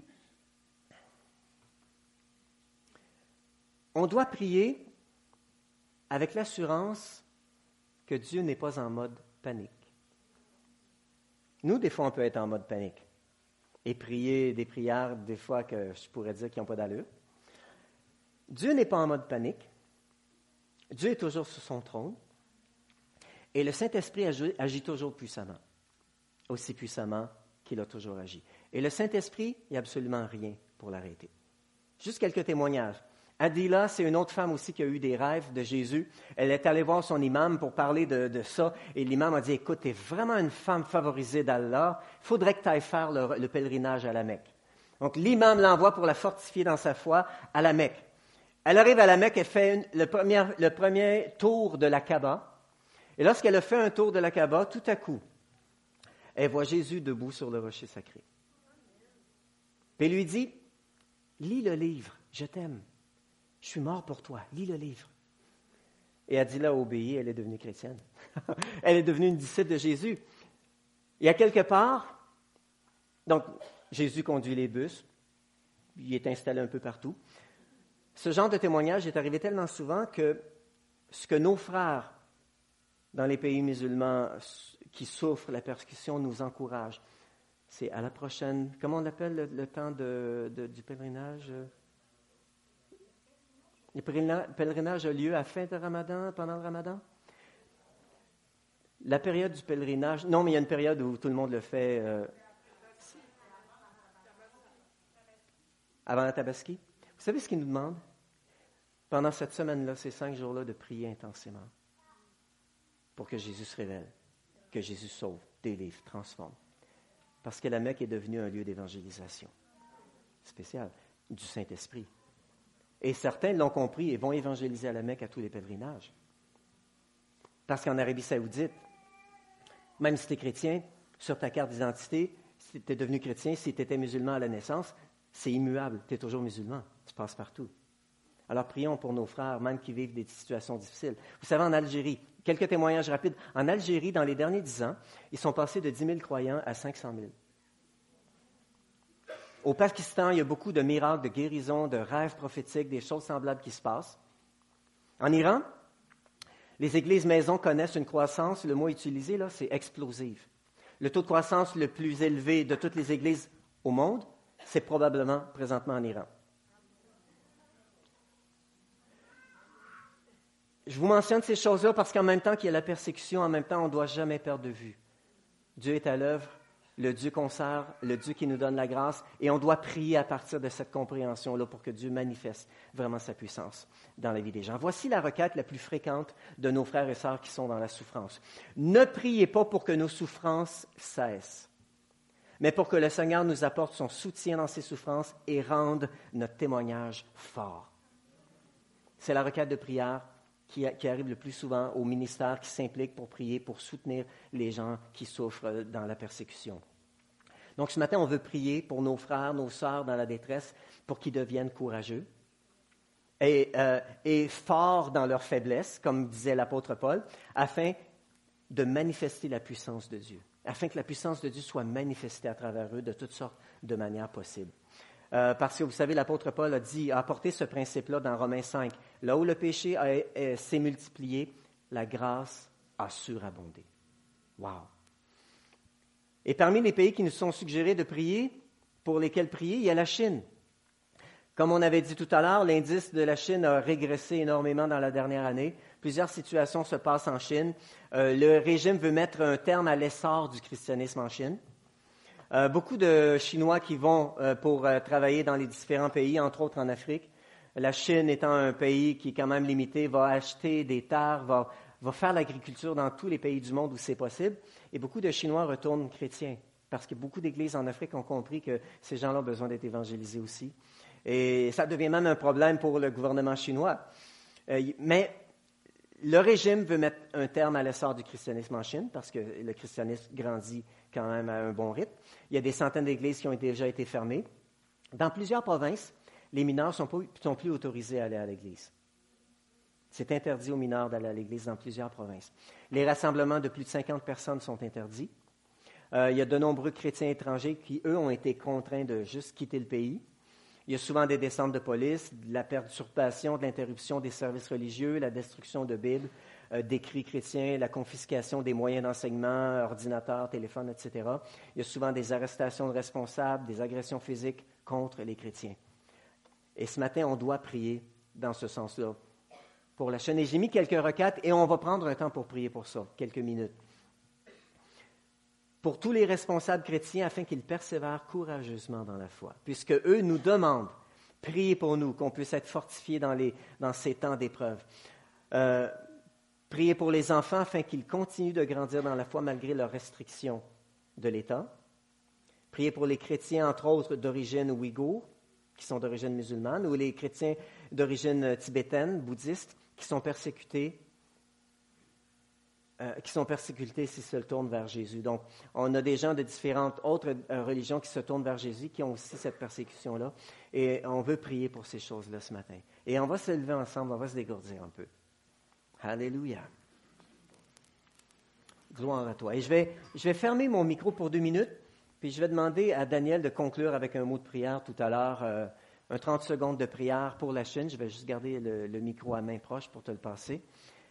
[SPEAKER 1] on doit prier avec l'assurance que Dieu n'est pas en mode panique. Nous, des fois, on peut être en mode panique et prier des prières, des fois, que je pourrais dire qui n'ont pas d'allure. Dieu n'est pas en mode panique. Dieu est toujours sur son trône. Et le Saint-Esprit agit toujours puissamment, aussi puissamment qu'il a toujours agi. Et le Saint-Esprit, il n'y a absolument rien pour l'arrêter. Juste quelques témoignages. Adila, c'est une autre femme aussi qui a eu des rêves de Jésus. Elle est allée voir son imam pour parler de ça. Et l'imam a dit, écoute, tu es vraiment une femme favorisée d'Allah. Il faudrait que tu ailles faire le pèlerinage à la Mecque. Donc l'imam l'envoie pour la fortifier dans sa foi à la Mecque. Elle arrive à la Mecque, elle fait le premier tour de la Kaaba. Et lorsqu'elle a fait un tour de la Kaaba, tout à coup, elle voit Jésus debout sur le rocher sacré. Puis elle lui dit, lis le livre, je t'aime. Je suis mort pour toi, lis le livre. Et Adila a obéi, elle est devenue chrétienne. Elle est devenue une disciple de Jésus. Et à quelque part, donc Jésus conduit les bus, il est installé un peu partout. Ce genre de témoignage est arrivé tellement souvent que ce que nos frères dans les pays musulmans qui souffrent la persécution nous encouragent, c'est à la prochaine, comment on l'appelle le temps du pèlerinage? Le pèlerinage a lieu à la fin de Ramadan, pendant le Ramadan? La période du pèlerinage, non, mais il y a une période où tout le monde le fait avant la Tabaski. Vous savez ce qu'il nous demande? Pendant cette semaine-là, ces 5 jours-là, de prier intensément pour que Jésus se révèle, que Jésus sauve, délivre, transforme. Parce que la Mecque est devenue un lieu d'évangélisation spécial du Saint-Esprit. Et certains l'ont compris et vont évangéliser à la Mecque à tous les pèlerinages. Parce qu'en Arabie Saoudite, même si tu es chrétien, sur ta carte d'identité, si tu es devenu chrétien, si tu étais musulman à la naissance, c'est immuable, tu es toujours musulman, tu passes partout. Alors prions pour nos frères, même qui vivent des situations difficiles. Vous savez, en Algérie, quelques témoignages rapides. En Algérie, dans les derniers 10 ans, ils sont passés de 10 000 croyants à 500 000. Au Pakistan, il y a beaucoup de miracles, de guérisons, de rêves prophétiques, des choses semblables qui se passent. En Iran, les églises maisons connaissent une croissance, le mot utilisé là, c'est explosive. Le taux de croissance le plus élevé de toutes les églises au monde, c'est probablement présentement en Iran. Je vous mentionne ces choses-là parce qu'en même temps qu'il y a la persécution, en même temps, on ne doit jamais perdre de vue. Dieu est à l'œuvre, le Dieu qu'on sert, le Dieu qui nous donne la grâce, et on doit prier à partir de cette compréhension-là pour que Dieu manifeste vraiment sa puissance dans la vie des gens. Voici la requête la plus fréquente de nos frères et sœurs qui sont dans la souffrance. Ne priez pas pour que nos souffrances cessent, mais pour que le Seigneur nous apporte son soutien dans ces souffrances et rende notre témoignage fort. C'est la requête de prière qui arrive le plus souvent au ministère qui s'implique pour prier, pour soutenir les gens qui souffrent dans la persécution. Donc ce matin, on veut prier pour nos frères, nos sœurs dans la détresse, pour qu'ils deviennent courageux et forts dans leur faiblesse, comme disait l'apôtre Paul, afin de manifester la puissance de Dieu, afin que la puissance de Dieu soit manifestée à travers eux de toutes sortes de manières possibles. Parce que vous savez, l'apôtre Paul a apporté ce principe-là dans Romains 5. Là où le péché s'est multiplié, la grâce a surabondé. Wow! Et parmi les pays qui nous sont suggérés de prier, pour lesquels prier, il y a la Chine. Comme on avait dit tout à l'heure, l'indice de la Chine a régressé énormément dans la dernière année. Plusieurs situations se passent en Chine. Le régime veut mettre un terme à l'essor du christianisme en Chine. Beaucoup de Chinois qui vont pour travailler dans les différents pays, entre autres en Afrique. La Chine étant un pays qui est quand même limité, va acheter des terres, va faire l'agriculture dans tous les pays du monde où c'est possible. Et beaucoup de Chinois retournent chrétiens, parce que beaucoup d'églises en Afrique ont compris que ces gens-là ont besoin d'être évangélisés aussi. Et ça devient même un problème pour le gouvernement chinois. Mais le régime veut mettre un terme à l'essor du christianisme en Chine, parce que le christianisme grandit quand même à un bon rythme. Il y a des centaines d'églises qui ont déjà été fermées. Dans plusieurs provinces, les mineurs ne sont plus autorisés à aller à l'église. C'est interdit aux mineurs d'aller à l'église dans plusieurs provinces. Les rassemblements de plus de 50 personnes sont interdits. Il y a de nombreux chrétiens étrangers qui, eux, ont été contraints de juste quitter le pays. Il y a souvent des descentes de police, de la perturbation, de l'interruption des services religieux, la destruction de Bibles, d'écrits chrétiens, la confiscation des moyens d'enseignement, ordinateurs, téléphones, etc. Il y a souvent des arrestations de responsables, des agressions physiques contre les chrétiens. Et ce matin, on doit prier dans ce sens-là pour la Chine. Et j'ai mis quelques requêtes et on va prendre un temps pour prier pour ça, quelques minutes. Pour tous les responsables chrétiens afin qu'ils persévèrent courageusement dans la foi, puisque eux nous demandent, priez pour nous, qu'on puisse être fortifiés dans ces temps d'épreuve. Priez pour les enfants afin qu'ils continuent de grandir dans la foi malgré leurs restrictions de l'État. Priez pour les chrétiens, entre autres, d'origine ouïghour, qui sont d'origine musulmane, ou les chrétiens d'origine tibétaine, bouddhiste, qui sont persécutés s'ils se tournent vers Jésus. Donc, on a des gens de différentes autres religions qui se tournent vers Jésus, qui ont aussi cette persécution-là. Et on veut prier pour ces choses-là ce matin. Et on va se lever ensemble, on va se dégourdir un peu. Alléluia. Gloire à toi. Et je vais fermer mon micro pour 2 minutes, puis je vais demander à Daniel de conclure avec un mot de prière tout à l'heure, un 30 secondes de prière pour la Chine. Je vais juste garder le micro à main proche pour te le passer.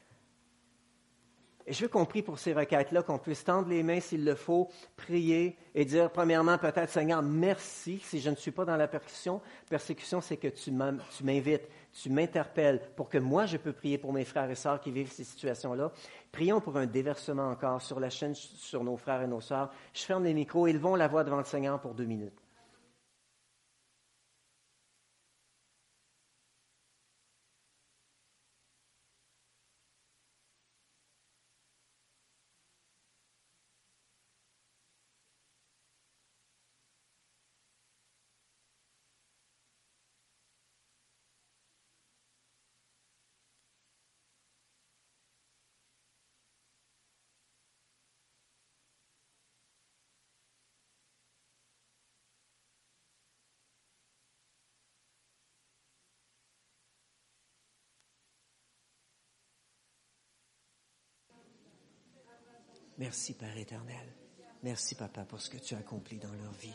[SPEAKER 1] Et je veux qu'on prie pour ces requêtes-là, qu'on puisse tendre les mains s'il le faut, prier et dire, premièrement, peut-être, Seigneur, merci si je ne suis pas dans la persécution. Persécution, c'est que tu m'invites, tu m'interpelles pour que moi, je peux prier pour mes frères et sœurs qui vivent ces situations-là. Prions pour un déversement encore sur la chaîne, sur nos frères et nos sœurs. Je ferme les micros, élevons la voix devant le Seigneur pour 2 minutes. Merci, Père éternel. Merci, Papa, pour ce que tu as accompli dans leur vie.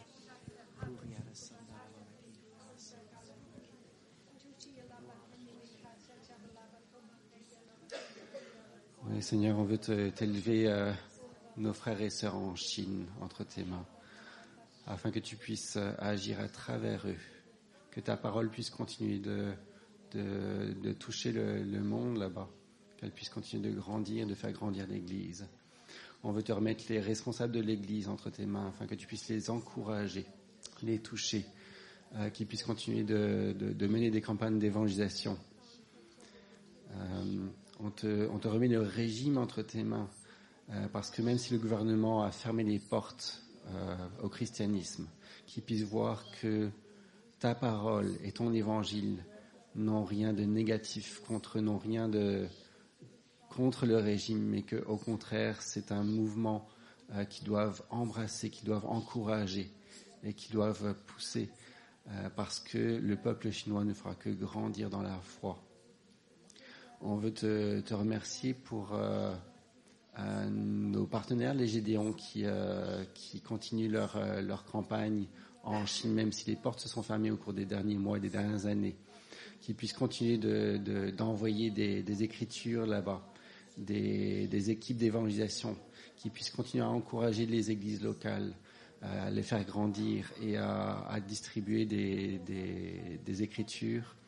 [SPEAKER 2] Oui, Seigneur, on veut t'élever nos frères et sœurs en Chine entre tes mains, afin que tu puisses agir à travers eux, que ta parole puisse continuer de toucher le monde là-bas, qu'elle puisse continuer de grandir, de faire grandir l'Église. On veut te remettre les responsables de l'Église entre tes mains, afin que tu puisses les encourager, les toucher, qu'ils puissent continuer de mener des campagnes d'évangélisation. On te remet le régime entre tes mains, parce que même si le gouvernement a fermé les portes au christianisme, qu'ils puissent voir que ta parole et ton évangile n'ont rien de négatif n'ont rien contre le régime, mais qu'au contraire, c'est un mouvement qu'ils doivent embrasser, qu'ils doivent encourager et qu'ils doivent pousser, parce que le peuple chinois ne fera que grandir dans la foi. On veut te remercier pour nos partenaires, les Gédéons, qui continuent leur campagne en Chine, même si les portes se sont fermées au cours des derniers mois et des dernières années, qu'ils puissent continuer d'envoyer des écritures là-bas, des équipes d'évangélisation, qui puissent continuer à encourager les églises locales, à les faire grandir et à distribuer des écritures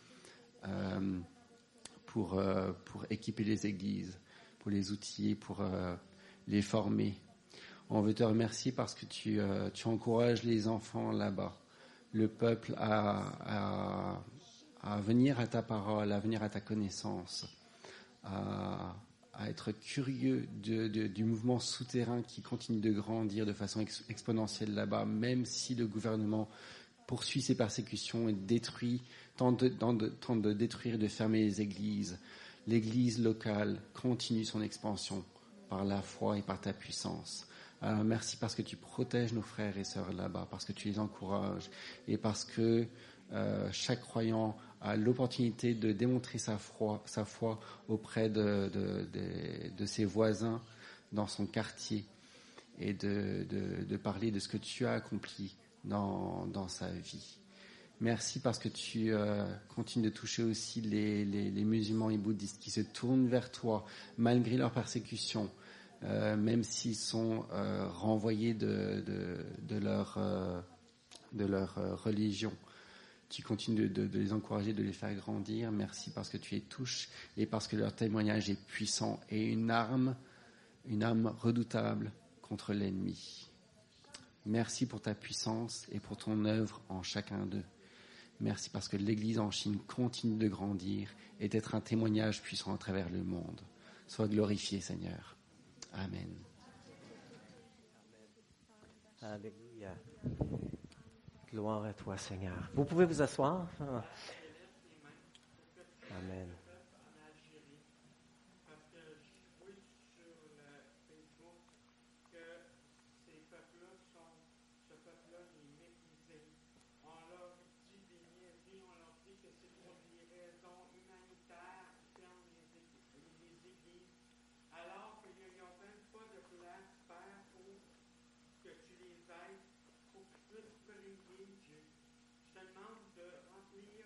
[SPEAKER 2] pour équiper les églises, pour les outiller, pour les former. On veut te remercier parce que tu encourages les enfants là-bas, le peuple à venir à ta parole, à venir à ta connaissance, à être curieux du mouvement souterrain qui continue de grandir de façon exponentielle là-bas, même si le gouvernement poursuit ses persécutions et tente de détruire et de fermer les églises. L'église locale continue son expansion par la foi et par ta puissance. Alors merci parce que tu protèges nos frères et sœurs là-bas, parce que tu les encourages et parce que chaque croyant a l'opportunité de démontrer sa foi auprès de ses voisins dans son quartier et de parler de ce que tu as accompli dans sa vie. Merci parce que tu continues de toucher aussi les musulmans et bouddhistes qui se tournent vers toi malgré leur persécution, même s'ils sont renvoyés de leur religion. Tu continues de les encourager, de les faire grandir. Merci parce que tu les touches et parce que leur témoignage est puissant et une arme redoutable contre l'ennemi. Merci pour ta puissance et pour ton œuvre en chacun d'eux. Merci parce que l'Église en Chine continue de grandir et d'être un témoignage puissant à travers le monde. Sois glorifié, Seigneur. Amen.
[SPEAKER 1] Alléluia. Gloire à toi, Seigneur. Vous pouvez vous asseoir. Amen.
[SPEAKER 3] Je te demande de remplir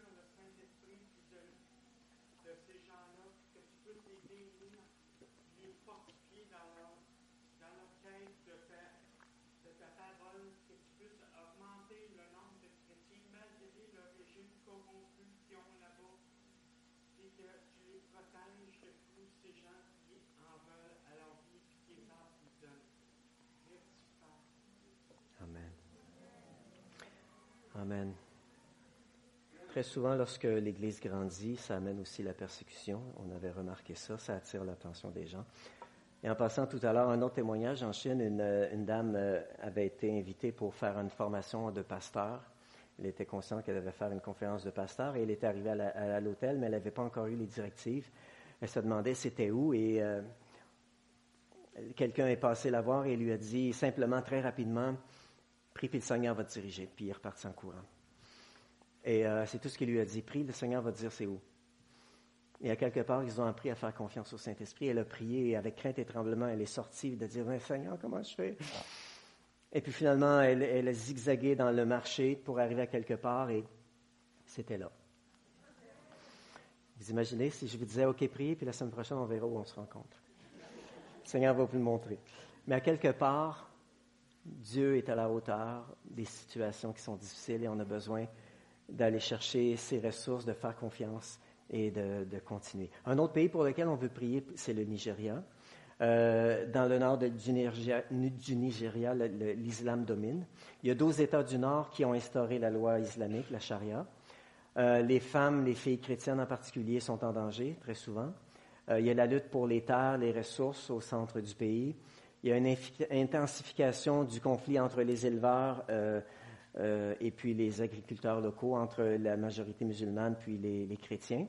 [SPEAKER 3] fortifier dans leur quête de ta parole, que tu puisses augmenter le nombre de chrétiens malgré le régime corrompu qu'ils ont là-bas, et que tu les protèges de tous ces gens qui en veulent à leur vie et qui les emprisonnent. Merci, Père.
[SPEAKER 1] Amen. Amen. Très souvent, lorsque l'Église grandit, ça amène aussi la persécution. On avait remarqué ça, ça attire l'attention des gens. Et en passant tout à l'heure, un autre témoignage en Chine, une dame avait été invitée pour faire une formation de pasteur. Elle était consciente qu'elle devait faire une conférence de pasteur et elle était arrivée à l'hôtel, mais elle n'avait pas encore eu les directives. Elle se demandait c'était où et quelqu'un est passé la voir et lui a dit simplement, très rapidement, « Prie, puis le Seigneur va te diriger. » Puis il est reparti en courant. Et c'est tout ce qu'il lui a dit. « Prie, le Seigneur va te dire c'est où. » Et à quelque part, ils ont appris à faire confiance au Saint-Esprit. Elle a prié et avec crainte et tremblement, elle est sortie de dire « Seigneur, comment je fais? » Et puis finalement, elle a zigzagué dans le marché pour arriver à quelque part et c'était là. Vous imaginez si je vous disais « OK, priez, puis la semaine prochaine, on verra où on se rencontre. » Le Seigneur va vous le montrer. Mais à quelque part, Dieu est à la hauteur des situations qui sont difficiles et on a besoin d'aller chercher ses ressources, de faire confiance et de continuer. Un autre pays pour lequel on veut prier, c'est le Nigeria. Dans le nord du Nigeria, l'islam domine. Il y a 12 États du nord qui ont instauré la loi islamique, la charia. Les femmes, les filles chrétiennes en particulier, sont en danger très souvent. Il y a la lutte pour les terres, les ressources au centre du pays. Il y a une intensification du conflit entre les éleveurs et puis les agriculteurs locaux, entre la majorité musulmane puis les chrétiens.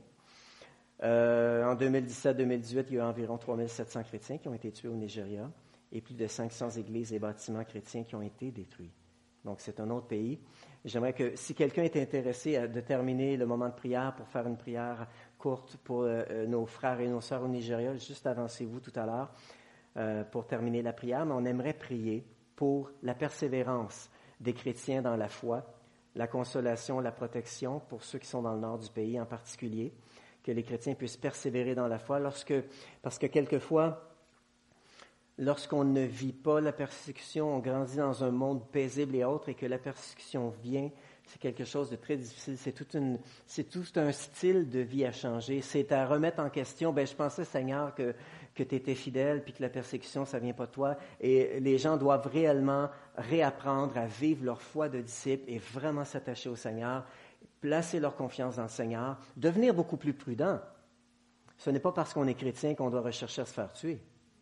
[SPEAKER 1] En 2017-2018, il y a eu environ 3700 chrétiens qui ont été tués au Nigeria et plus de 500 églises et bâtiments chrétiens qui ont été détruits. Donc, c'est un autre pays. J'aimerais que, si quelqu'un est intéressé de terminer le moment de prière pour faire une prière courte pour nos frères et nos sœurs au Nigeria, juste avancez-vous tout à l'heure pour terminer la prière, mais on aimerait prier pour la persévérance des chrétiens dans la foi, la consolation, la protection pour ceux qui sont dans le nord du pays en particulier, que les chrétiens puissent persévérer dans la foi parce que quelquefois, lorsqu'on ne vit pas la persécution, on grandit dans un monde paisible et autre et que la persécution vient, c'est quelque chose de très difficile. C'est tout un style de vie à changer. C'est à remettre en question. Je pensais, Seigneur, que tu étais fidèle puis que la persécution, ça vient pas de toi. Et les gens doivent réellement réapprendre à vivre leur foi de disciples et vraiment s'attacher au Seigneur, placer leur confiance dans le Seigneur, devenir beaucoup plus prudent. Ce n'est pas parce qu'on est chrétien qu'on doit rechercher à se faire tuer.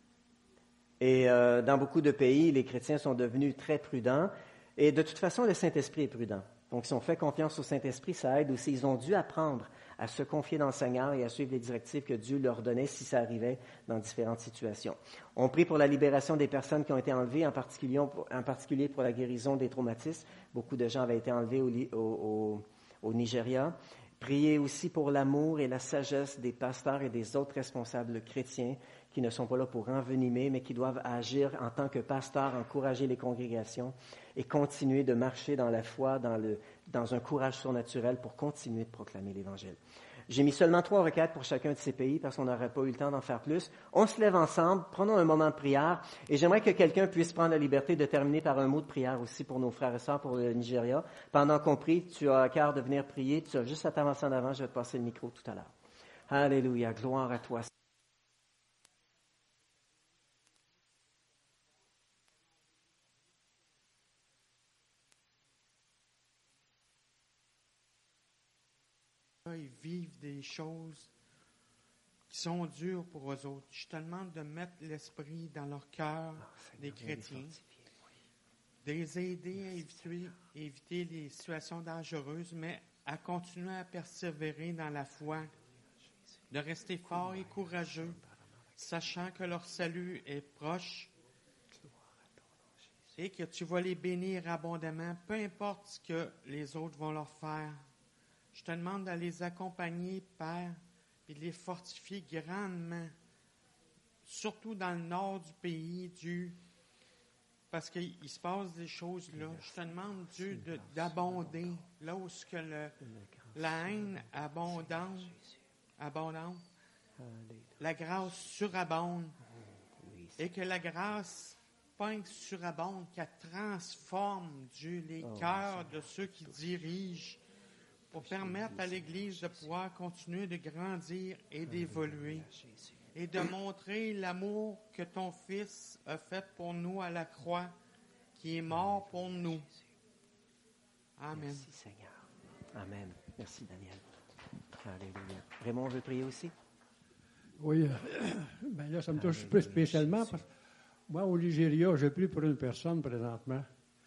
[SPEAKER 1] Et dans beaucoup de pays, les chrétiens sont devenus très prudents. Et de toute façon, le Saint-Esprit est prudent. Donc, si on fait confiance au Saint-Esprit, ça aide aussi. Ils ont dû apprendre à se confier dans le Seigneur et à suivre les directives que Dieu leur donnait si ça arrivait dans différentes situations. On prie pour la libération des personnes qui ont été enlevées, en particulier pour la guérison des traumatismes. Beaucoup de gens avaient été enlevés au Nigeria. Priez aussi pour l'amour et la sagesse des pasteurs et des autres responsables chrétiens qui ne sont pas là pour envenimer, mais qui doivent agir en tant que pasteurs, encourager les congrégations et continuer de marcher dans la foi, dans un courage surnaturel pour continuer de proclamer l'Évangile. J'ai mis seulement 3 requêtes pour chacun de ces pays parce qu'on n'aurait pas eu le temps d'en faire plus. On se lève ensemble, prenons un moment de prière et j'aimerais que quelqu'un puisse prendre la liberté de terminer par un mot de prière aussi pour nos frères et sœurs pour le Nigeria. Pendant qu'on prie, tu as à cœur de venir prier, tu as juste à t'avancer en avant, je vais te passer le micro tout à l'heure. Alléluia, gloire à toi.
[SPEAKER 3] Ils vivent des choses qui sont dures pour eux autres. Je te demande de mettre l'esprit dans leur cœur des chrétiens, de les aider à éviter les situations dangereuses, mais à continuer à persévérer dans la foi, de rester forts et courageux, sachant que leur salut est proche et que tu vas les bénir abondamment, peu importe ce que les autres vont leur faire. Je te demande de les accompagner, Père, et de les fortifier grandement, surtout dans le nord du pays, Dieu, parce qu'il se passe des choses là. Je te demande, Dieu, d'abonder là où la haine abondante, la grâce surabonde. et que la grâce surabonde, qu'elle transforme, Dieu, les cœurs de ceux qui dirigent pour permettre à l'Église de pouvoir continuer de grandir et d'évoluer et de montrer l'amour que ton Fils a fait pour nous à la croix, qui est mort pour nous. Amen.
[SPEAKER 1] Merci, Seigneur. Amen. Merci, Daniel. Alléluia. Raymond veut prier aussi?
[SPEAKER 4] Oui, ben là, ça me touche plus spécialement parce que moi, au Nigeria, je prie pour une personne présentement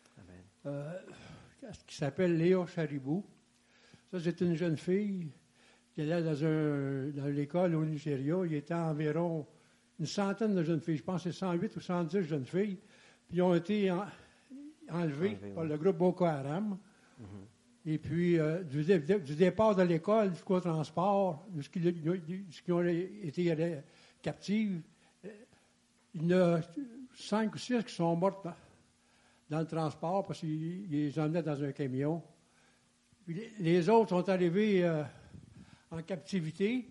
[SPEAKER 4] qui s'appelle Léa Charibou. Ça, c'est une jeune fille qui allait dans l'école au Nigeria. Il y était environ une centaine de jeunes filles. Je pense que c'est 108 ou 110 jeunes filles. Puis ils ont été enlevées par le groupe Boko Haram. Et puis, du départ de l'école jusqu'au transport, jusqu'ils ont été captives, il y en a 5 ou 6 qui sont mortes dans le transport parce qu'ils les emmenaient dans un camion. Puis les autres sont arrivés en captivité.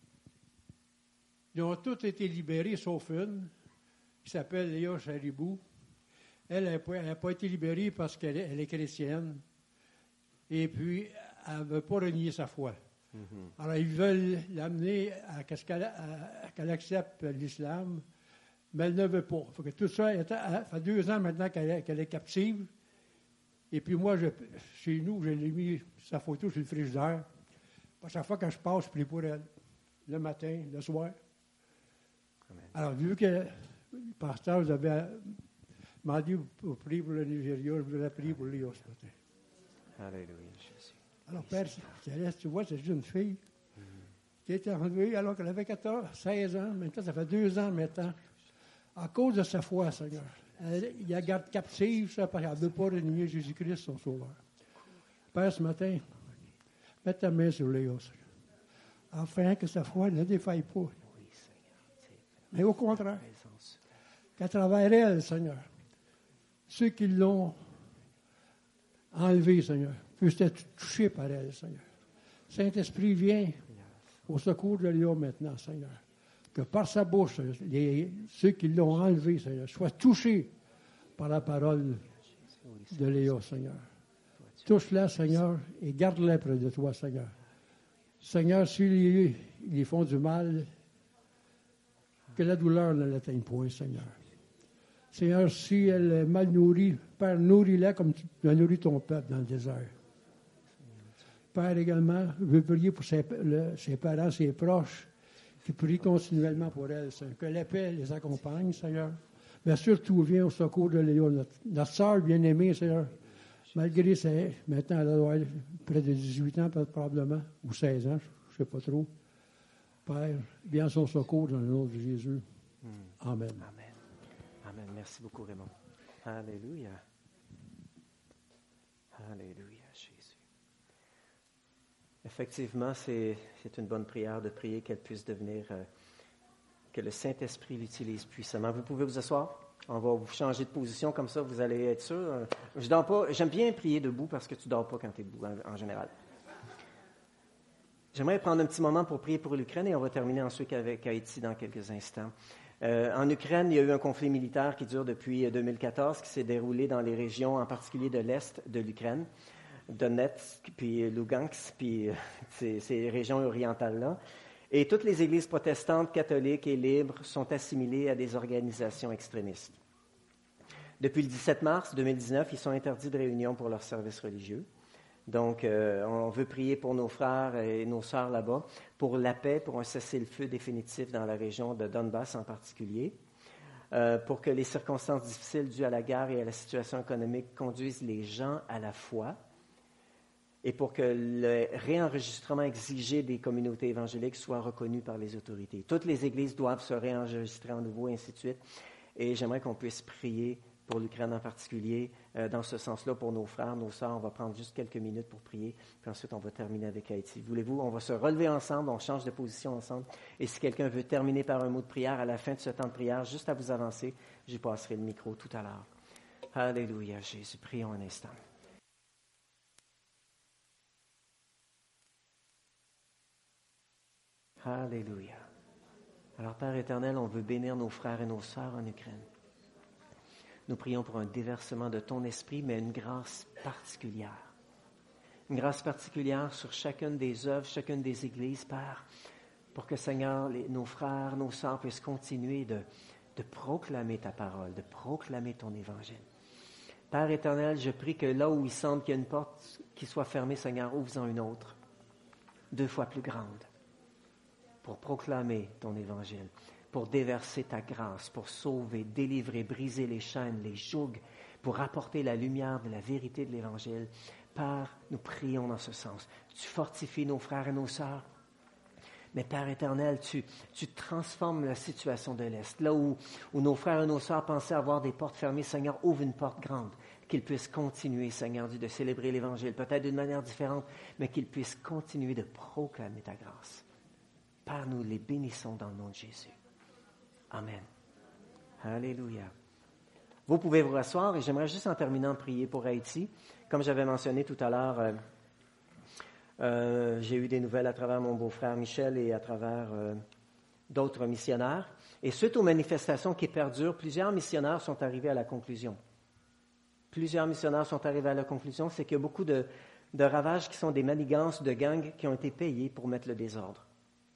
[SPEAKER 4] Ils ont tous été libérés, sauf une, qui s'appelle Léa Charibou. Elle n'a pas été libérée parce qu'elle est chrétienne. Et puis, elle ne veut pas renier sa foi. Alors, ils veulent l'amener à qu'elle accepte l'islam, mais elle ne veut pas. Fait que tout ça, ça fait 2 ans maintenant qu'elle est captive. Et puis moi, chez nous, j'ai mis sa photo sur le frigidaire. À chaque fois que je passe, je prie pour elle. Le matin, le soir. Amen. Alors, vu que le pasteur vous avait demandé pour prier pour le Nigeria, je voulais prier pour lui ce matin.
[SPEAKER 1] Alléluia, Jésus.
[SPEAKER 4] Alors, Père Céleste, tu vois, cette jeune fille qui a été enlevée alors qu'elle avait 16 ans. Maintenant, ça fait 2 ans maintenant. À cause de sa foi, Seigneur. Il la garde captive, ça, parce qu'elle ne veut pas renier Jésus-Christ, son Sauveur. Père, ce matin, mets ta main sur Léa, Seigneur, afin que sa foi ne défaille pas. Mais au contraire, qu'à travers elle, Seigneur, ceux qui l'ont enlevée, Seigneur, puissent être touchés par elle, Seigneur. Saint-Esprit, viens au secours de Léa maintenant, Seigneur. Que par sa bouche, ceux qui l'ont enlevé, Seigneur, soient touchés par la parole de Léa, Seigneur. Touche-la, Seigneur, et garde-la près de toi, Seigneur. Seigneur, s'ils lui font du mal, que la douleur ne l'atteigne point, Seigneur. Seigneur, si elle est mal nourrie, Père, nourris-la comme tu as nourri ton peuple dans le désert. Père, également, je veux prier pour ses parents, ses proches, qui prient continuellement pour elle, Seigneur. Que la paix les accompagne, Seigneur. Mais surtout, viens au secours de Léa, notre sœur bien-aimée, Seigneur. Malgré maintenant, elle doit avoir près de 18 ans, probablement, ou 16 ans, je ne sais pas trop. Père, viens à son secours dans le nom de Jésus. Amen.
[SPEAKER 1] Amen. Amen. Merci beaucoup, Raymond. Alléluia. Alléluia, Jésus. Effectivement, c'est une bonne prière de prier qu'elle puisse devenir, que le Saint-Esprit l'utilise puissamment. Vous pouvez vous asseoir. On va vous changer de position, comme ça vous allez être sûr. Je dors pas. J'aime bien prier debout parce que tu ne dors pas quand tu es debout en général. J'aimerais prendre un petit moment pour prier pour l'Ukraine et on va terminer ensuite avec Haïti dans quelques instants. En Ukraine, il y a eu un conflit militaire qui dure depuis 2014, qui s'est déroulé dans les régions, en particulier de l'Est de l'Ukraine, Donetsk, puis Lugansk, puis ces régions orientales-là. Et toutes les églises protestantes, catholiques et libres sont assimilées à des organisations extrémistes. Depuis le 17 mars 2019, ils sont interdits de réunion pour leurs services religieux. Donc, on veut prier pour nos frères et nos sœurs là-bas, pour la paix, pour un cessez-le-feu définitif dans la région de Donbass en particulier, pour que les circonstances difficiles dues à la guerre et à la situation économique conduisent les gens à la foi, et pour que le réenregistrement exigé des communautés évangéliques soit reconnu par les autorités. Toutes les églises doivent se réenregistrer à nouveau, et ainsi de suite. Et j'aimerais qu'on puisse prier pour l'Ukraine en particulier, dans ce sens-là, pour nos frères, nos sœurs. On va prendre juste quelques minutes pour prier, puis ensuite on va terminer avec Haïti. Voulez-vous, on va se relever ensemble, on change de position ensemble. Et si quelqu'un veut terminer par un mot de prière à la fin de ce temps de prière, juste à vous avancer, j'y passerai le micro tout à l'heure. Alléluia, Jésus. Prions un instant. Alléluia. Alors, Père éternel, on veut bénir nos frères et nos sœurs en Ukraine. Nous prions pour un déversement de ton esprit, mais une grâce particulière. Une grâce particulière sur chacune des œuvres, chacune des églises, Père, pour que, Seigneur, nos frères, nos sœurs puissent continuer de proclamer ta parole, de proclamer ton évangile. Père éternel, je prie que là où il semble qu'il y a une porte qui soit fermée, Seigneur, ouvre-en une autre, 2 fois plus grande, pour proclamer ton évangile, pour déverser ta grâce, pour sauver, délivrer, briser les chaînes, les jougs, pour apporter la lumière de la vérité de l'Évangile. Père, nous prions dans ce sens. Tu fortifies nos frères et nos sœurs. Mais Père éternel, tu transformes la situation de l'Est. Là où nos frères et nos sœurs pensaient avoir des portes fermées, Seigneur, ouvre une porte grande, qu'ils puissent continuer, Seigneur Dieu, de célébrer l'Évangile, peut-être d'une manière différente, mais qu'ils puissent continuer de proclamer ta grâce. Père, nous les bénissons dans le nom de Jésus. Amen. Alléluia. Vous pouvez vous rasseoir et j'aimerais juste en terminant prier pour Haïti. Comme j'avais mentionné tout à l'heure, j'ai eu des nouvelles à travers mon beau-frère Michel et à travers d'autres missionnaires. Et suite aux manifestations qui perdurent, plusieurs missionnaires sont arrivés à la conclusion. Plusieurs missionnaires sont arrivés à la conclusion, c'est qu'il y a beaucoup de ravages qui sont des manigances de gangs qui ont été payés pour mettre le désordre,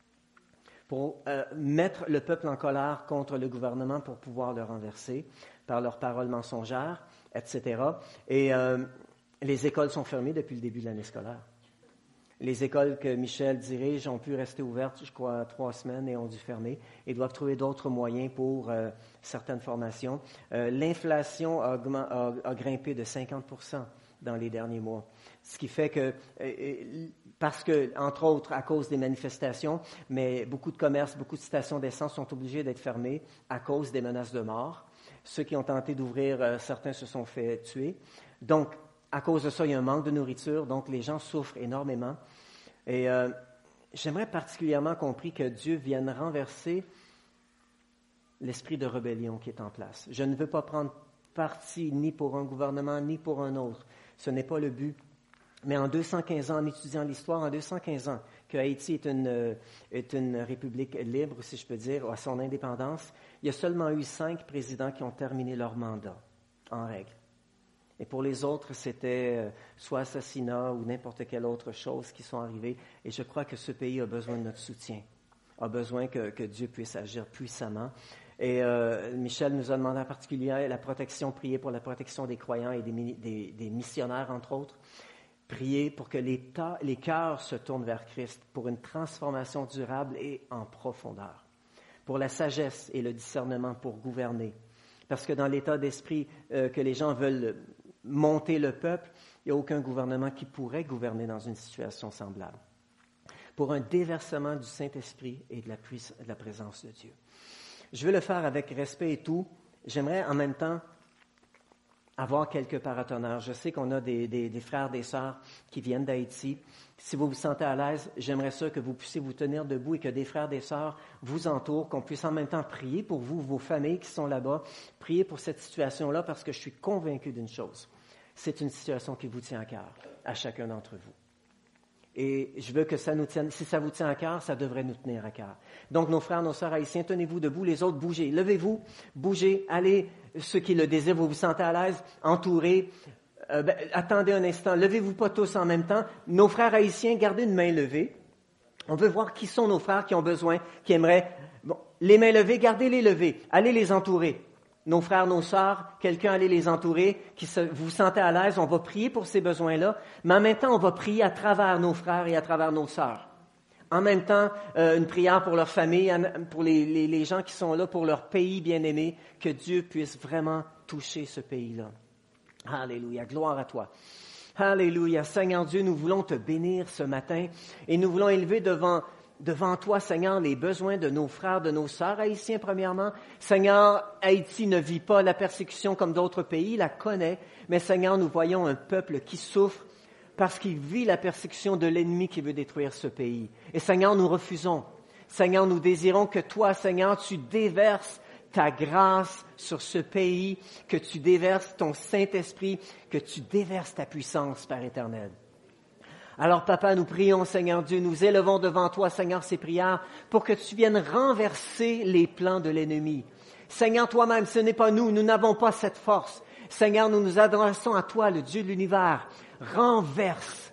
[SPEAKER 1] pour mettre le peuple en colère contre le gouvernement pour pouvoir le renverser par leurs paroles mensongères, etc. Et les écoles sont fermées depuis le début de l'année scolaire. Les écoles que Michel dirige ont pu rester ouvertes, je crois, 3 semaines et ont dû fermer et doivent trouver d'autres moyens pour certaines formations. L'inflation a grimpé de 50% dans les derniers mois. Ce qui fait que, parce que, entre autres, à cause des manifestations, mais beaucoup de commerces, beaucoup de stations d'essence sont obligés d'être fermées à cause des menaces de mort. Ceux qui ont tenté d'ouvrir, certains se sont fait tuer. Donc, à cause de ça, il y a un manque de nourriture, donc les gens souffrent énormément. Et j'aimerais particulièrement compris que Dieu vienne renverser l'esprit de rébellion qui est en place. Je ne veux pas prendre parti ni pour un gouvernement, ni pour un autre. Ce n'est pas le but. Mais en 215 ans, en étudiant l'histoire, en 215 ans, que Haïti est une république libre, si je peux dire, à son indépendance, il y a seulement eu 5 présidents qui ont terminé leur mandat en règle. Et pour les autres, c'était soit assassinat ou n'importe quelle autre chose qui sont arrivées. Et je crois que ce pays a besoin de notre soutien, a besoin que Dieu puisse agir puissamment. Et Michel nous a demandé en particulier la protection, prier pour la protection des croyants et des missionnaires, entre autres. Prier pour que les cœurs se tournent vers Christ, pour une transformation durable et en profondeur. Pour la sagesse et le discernement pour gouverner. Parce que dans l'état d'esprit que les gens veulent monter le peuple, il n'y a aucun gouvernement qui pourrait gouverner dans une situation semblable. Pour un déversement du Saint-Esprit et de la présence de Dieu. Je veux le faire avec respect et tout. J'aimerais en même temps avoir quelques paratonnerres. Je sais qu'on a des frères, des sœurs qui viennent d'Haïti. Si vous vous sentez à l'aise, j'aimerais ça que vous puissiez vous tenir debout et que des frères, des sœurs vous entourent, qu'on puisse en même temps prier pour vous, vos familles qui sont là-bas, prier pour cette situation-là parce que je suis convaincu d'une chose. C'est une situation qui vous tient à cœur, à chacun d'entre vous. Et je veux que ça nous tienne. Si ça vous tient à cœur, ça devrait nous tenir à cœur. Donc, nos frères, nos sœurs haïtiens, tenez-vous debout. Les autres, bougez. Levez-vous, bougez. Allez, ceux qui le désirent, vous vous sentez à l'aise, entourés. Attendez un instant. Levez-vous pas tous en même temps. Nos frères haïtiens, gardez une main levée. On veut voir qui sont nos frères qui ont besoin, qui aimeraient. Bon, les mains levées, gardez-les levées. Allez les entourer. Nos frères, nos sœurs, quelqu'un allez les entourer, vous vous sentez à l'aise, on va prier pour ces besoins-là, mais en même temps, on va prier à travers nos frères et à travers nos sœurs. En même temps, une prière pour leur famille, pour les gens qui sont là, pour leur pays bien-aimé, que Dieu puisse vraiment toucher ce pays-là. Alléluia, gloire à toi. Alléluia, Seigneur Dieu, nous voulons te bénir ce matin et nous voulons élever devant toi, Seigneur, les besoins de nos frères, de nos sœurs haïtiens, premièrement. Seigneur, Haïti ne vit pas la persécution comme d'autres pays, il la connaît. Mais Seigneur, nous voyons un peuple qui souffre parce qu'il vit la persécution de l'ennemi qui veut détruire ce pays. Et Seigneur, nous refusons. Seigneur, nous désirons que toi, Seigneur, tu déverses ta grâce sur ce pays, que tu déverses ton Saint-Esprit, que tu déverses ta puissance, Père éternel. Alors, Papa, nous prions, Seigneur Dieu, nous élevons devant toi, Seigneur, ces prières pour que tu viennes renverser les plans de l'ennemi. Seigneur, toi-même, ce n'est pas nous n'avons pas cette force. Seigneur, nous nous adressons à toi, le Dieu de l'univers. Renverse,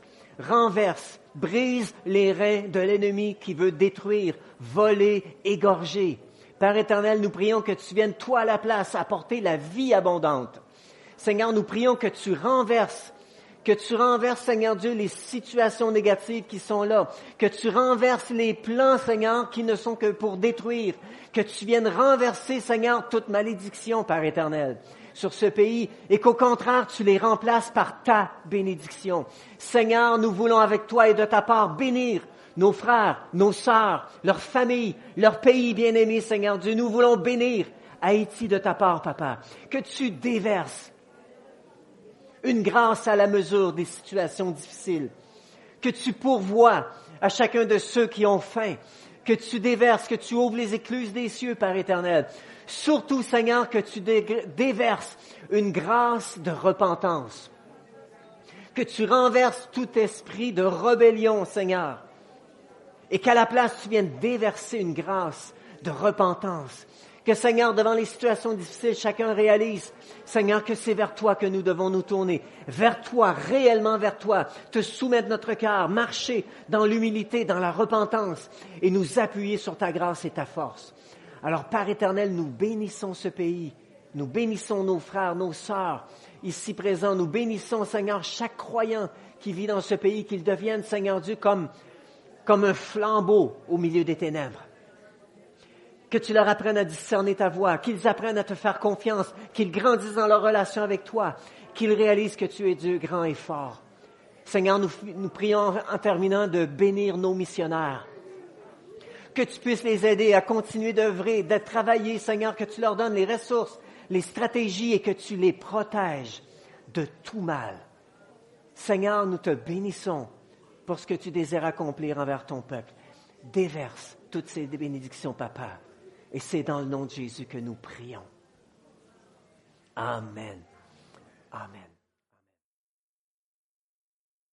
[SPEAKER 1] brise les reins de l'ennemi qui veut détruire, voler, égorger. Père éternel, nous prions que tu viennes, toi, à la place, apporter la vie abondante. Seigneur, nous prions que tu renverses, Seigneur Dieu, les situations négatives qui sont là, que tu renverses les plans, Seigneur, qui ne sont que pour détruire, que tu viennes renverser, Seigneur, toute malédiction, Père éternel, sur ce pays, et qu'au contraire, tu les remplaces par ta bénédiction. Seigneur, nous voulons avec toi et de ta part bénir nos frères, nos sœurs, leurs familles, leur pays bien-aimé, Seigneur Dieu. Nous voulons bénir Haïti de ta part, Papa, que tu déverses une grâce à la mesure des situations difficiles, que tu pourvoies à chacun de ceux qui ont faim, que tu déverses, que tu ouvres les écluses des cieux, Père éternel. Surtout, Seigneur, que tu déverses une grâce de repentance, que tu renverses tout esprit de rébellion, Seigneur, et qu'à la place, tu viennes déverser une grâce de repentance. Que, Seigneur, devant les situations difficiles, chacun réalise, Seigneur, que c'est vers toi que nous devons nous tourner, vers toi, réellement vers toi, te soumettre notre cœur, marcher dans l'humilité, dans la repentance et nous appuyer sur ta grâce et ta force. Alors, Père éternel, nous bénissons ce pays, nous bénissons nos frères, nos sœurs ici présents, nous bénissons, Seigneur, chaque croyant qui vit dans ce pays, qu'il devienne, Seigneur Dieu, comme un flambeau au milieu des ténèbres. Que tu leur apprennes à discerner ta voix, qu'ils apprennent à te faire confiance, qu'ils grandissent dans leur relation avec toi, qu'ils réalisent que tu es Dieu grand et fort. Seigneur, nous prions en terminant de bénir nos missionnaires. Que tu puisses les aider à continuer d'œuvrer, de travailler, Seigneur, que tu leur donnes les ressources, les stratégies et que tu les protèges de tout mal. Seigneur, nous te bénissons pour ce que tu désires accomplir envers ton peuple. Déverse toutes ces bénédictions, Papa. Et c'est dans le nom de Jésus que nous prions. Amen. Amen.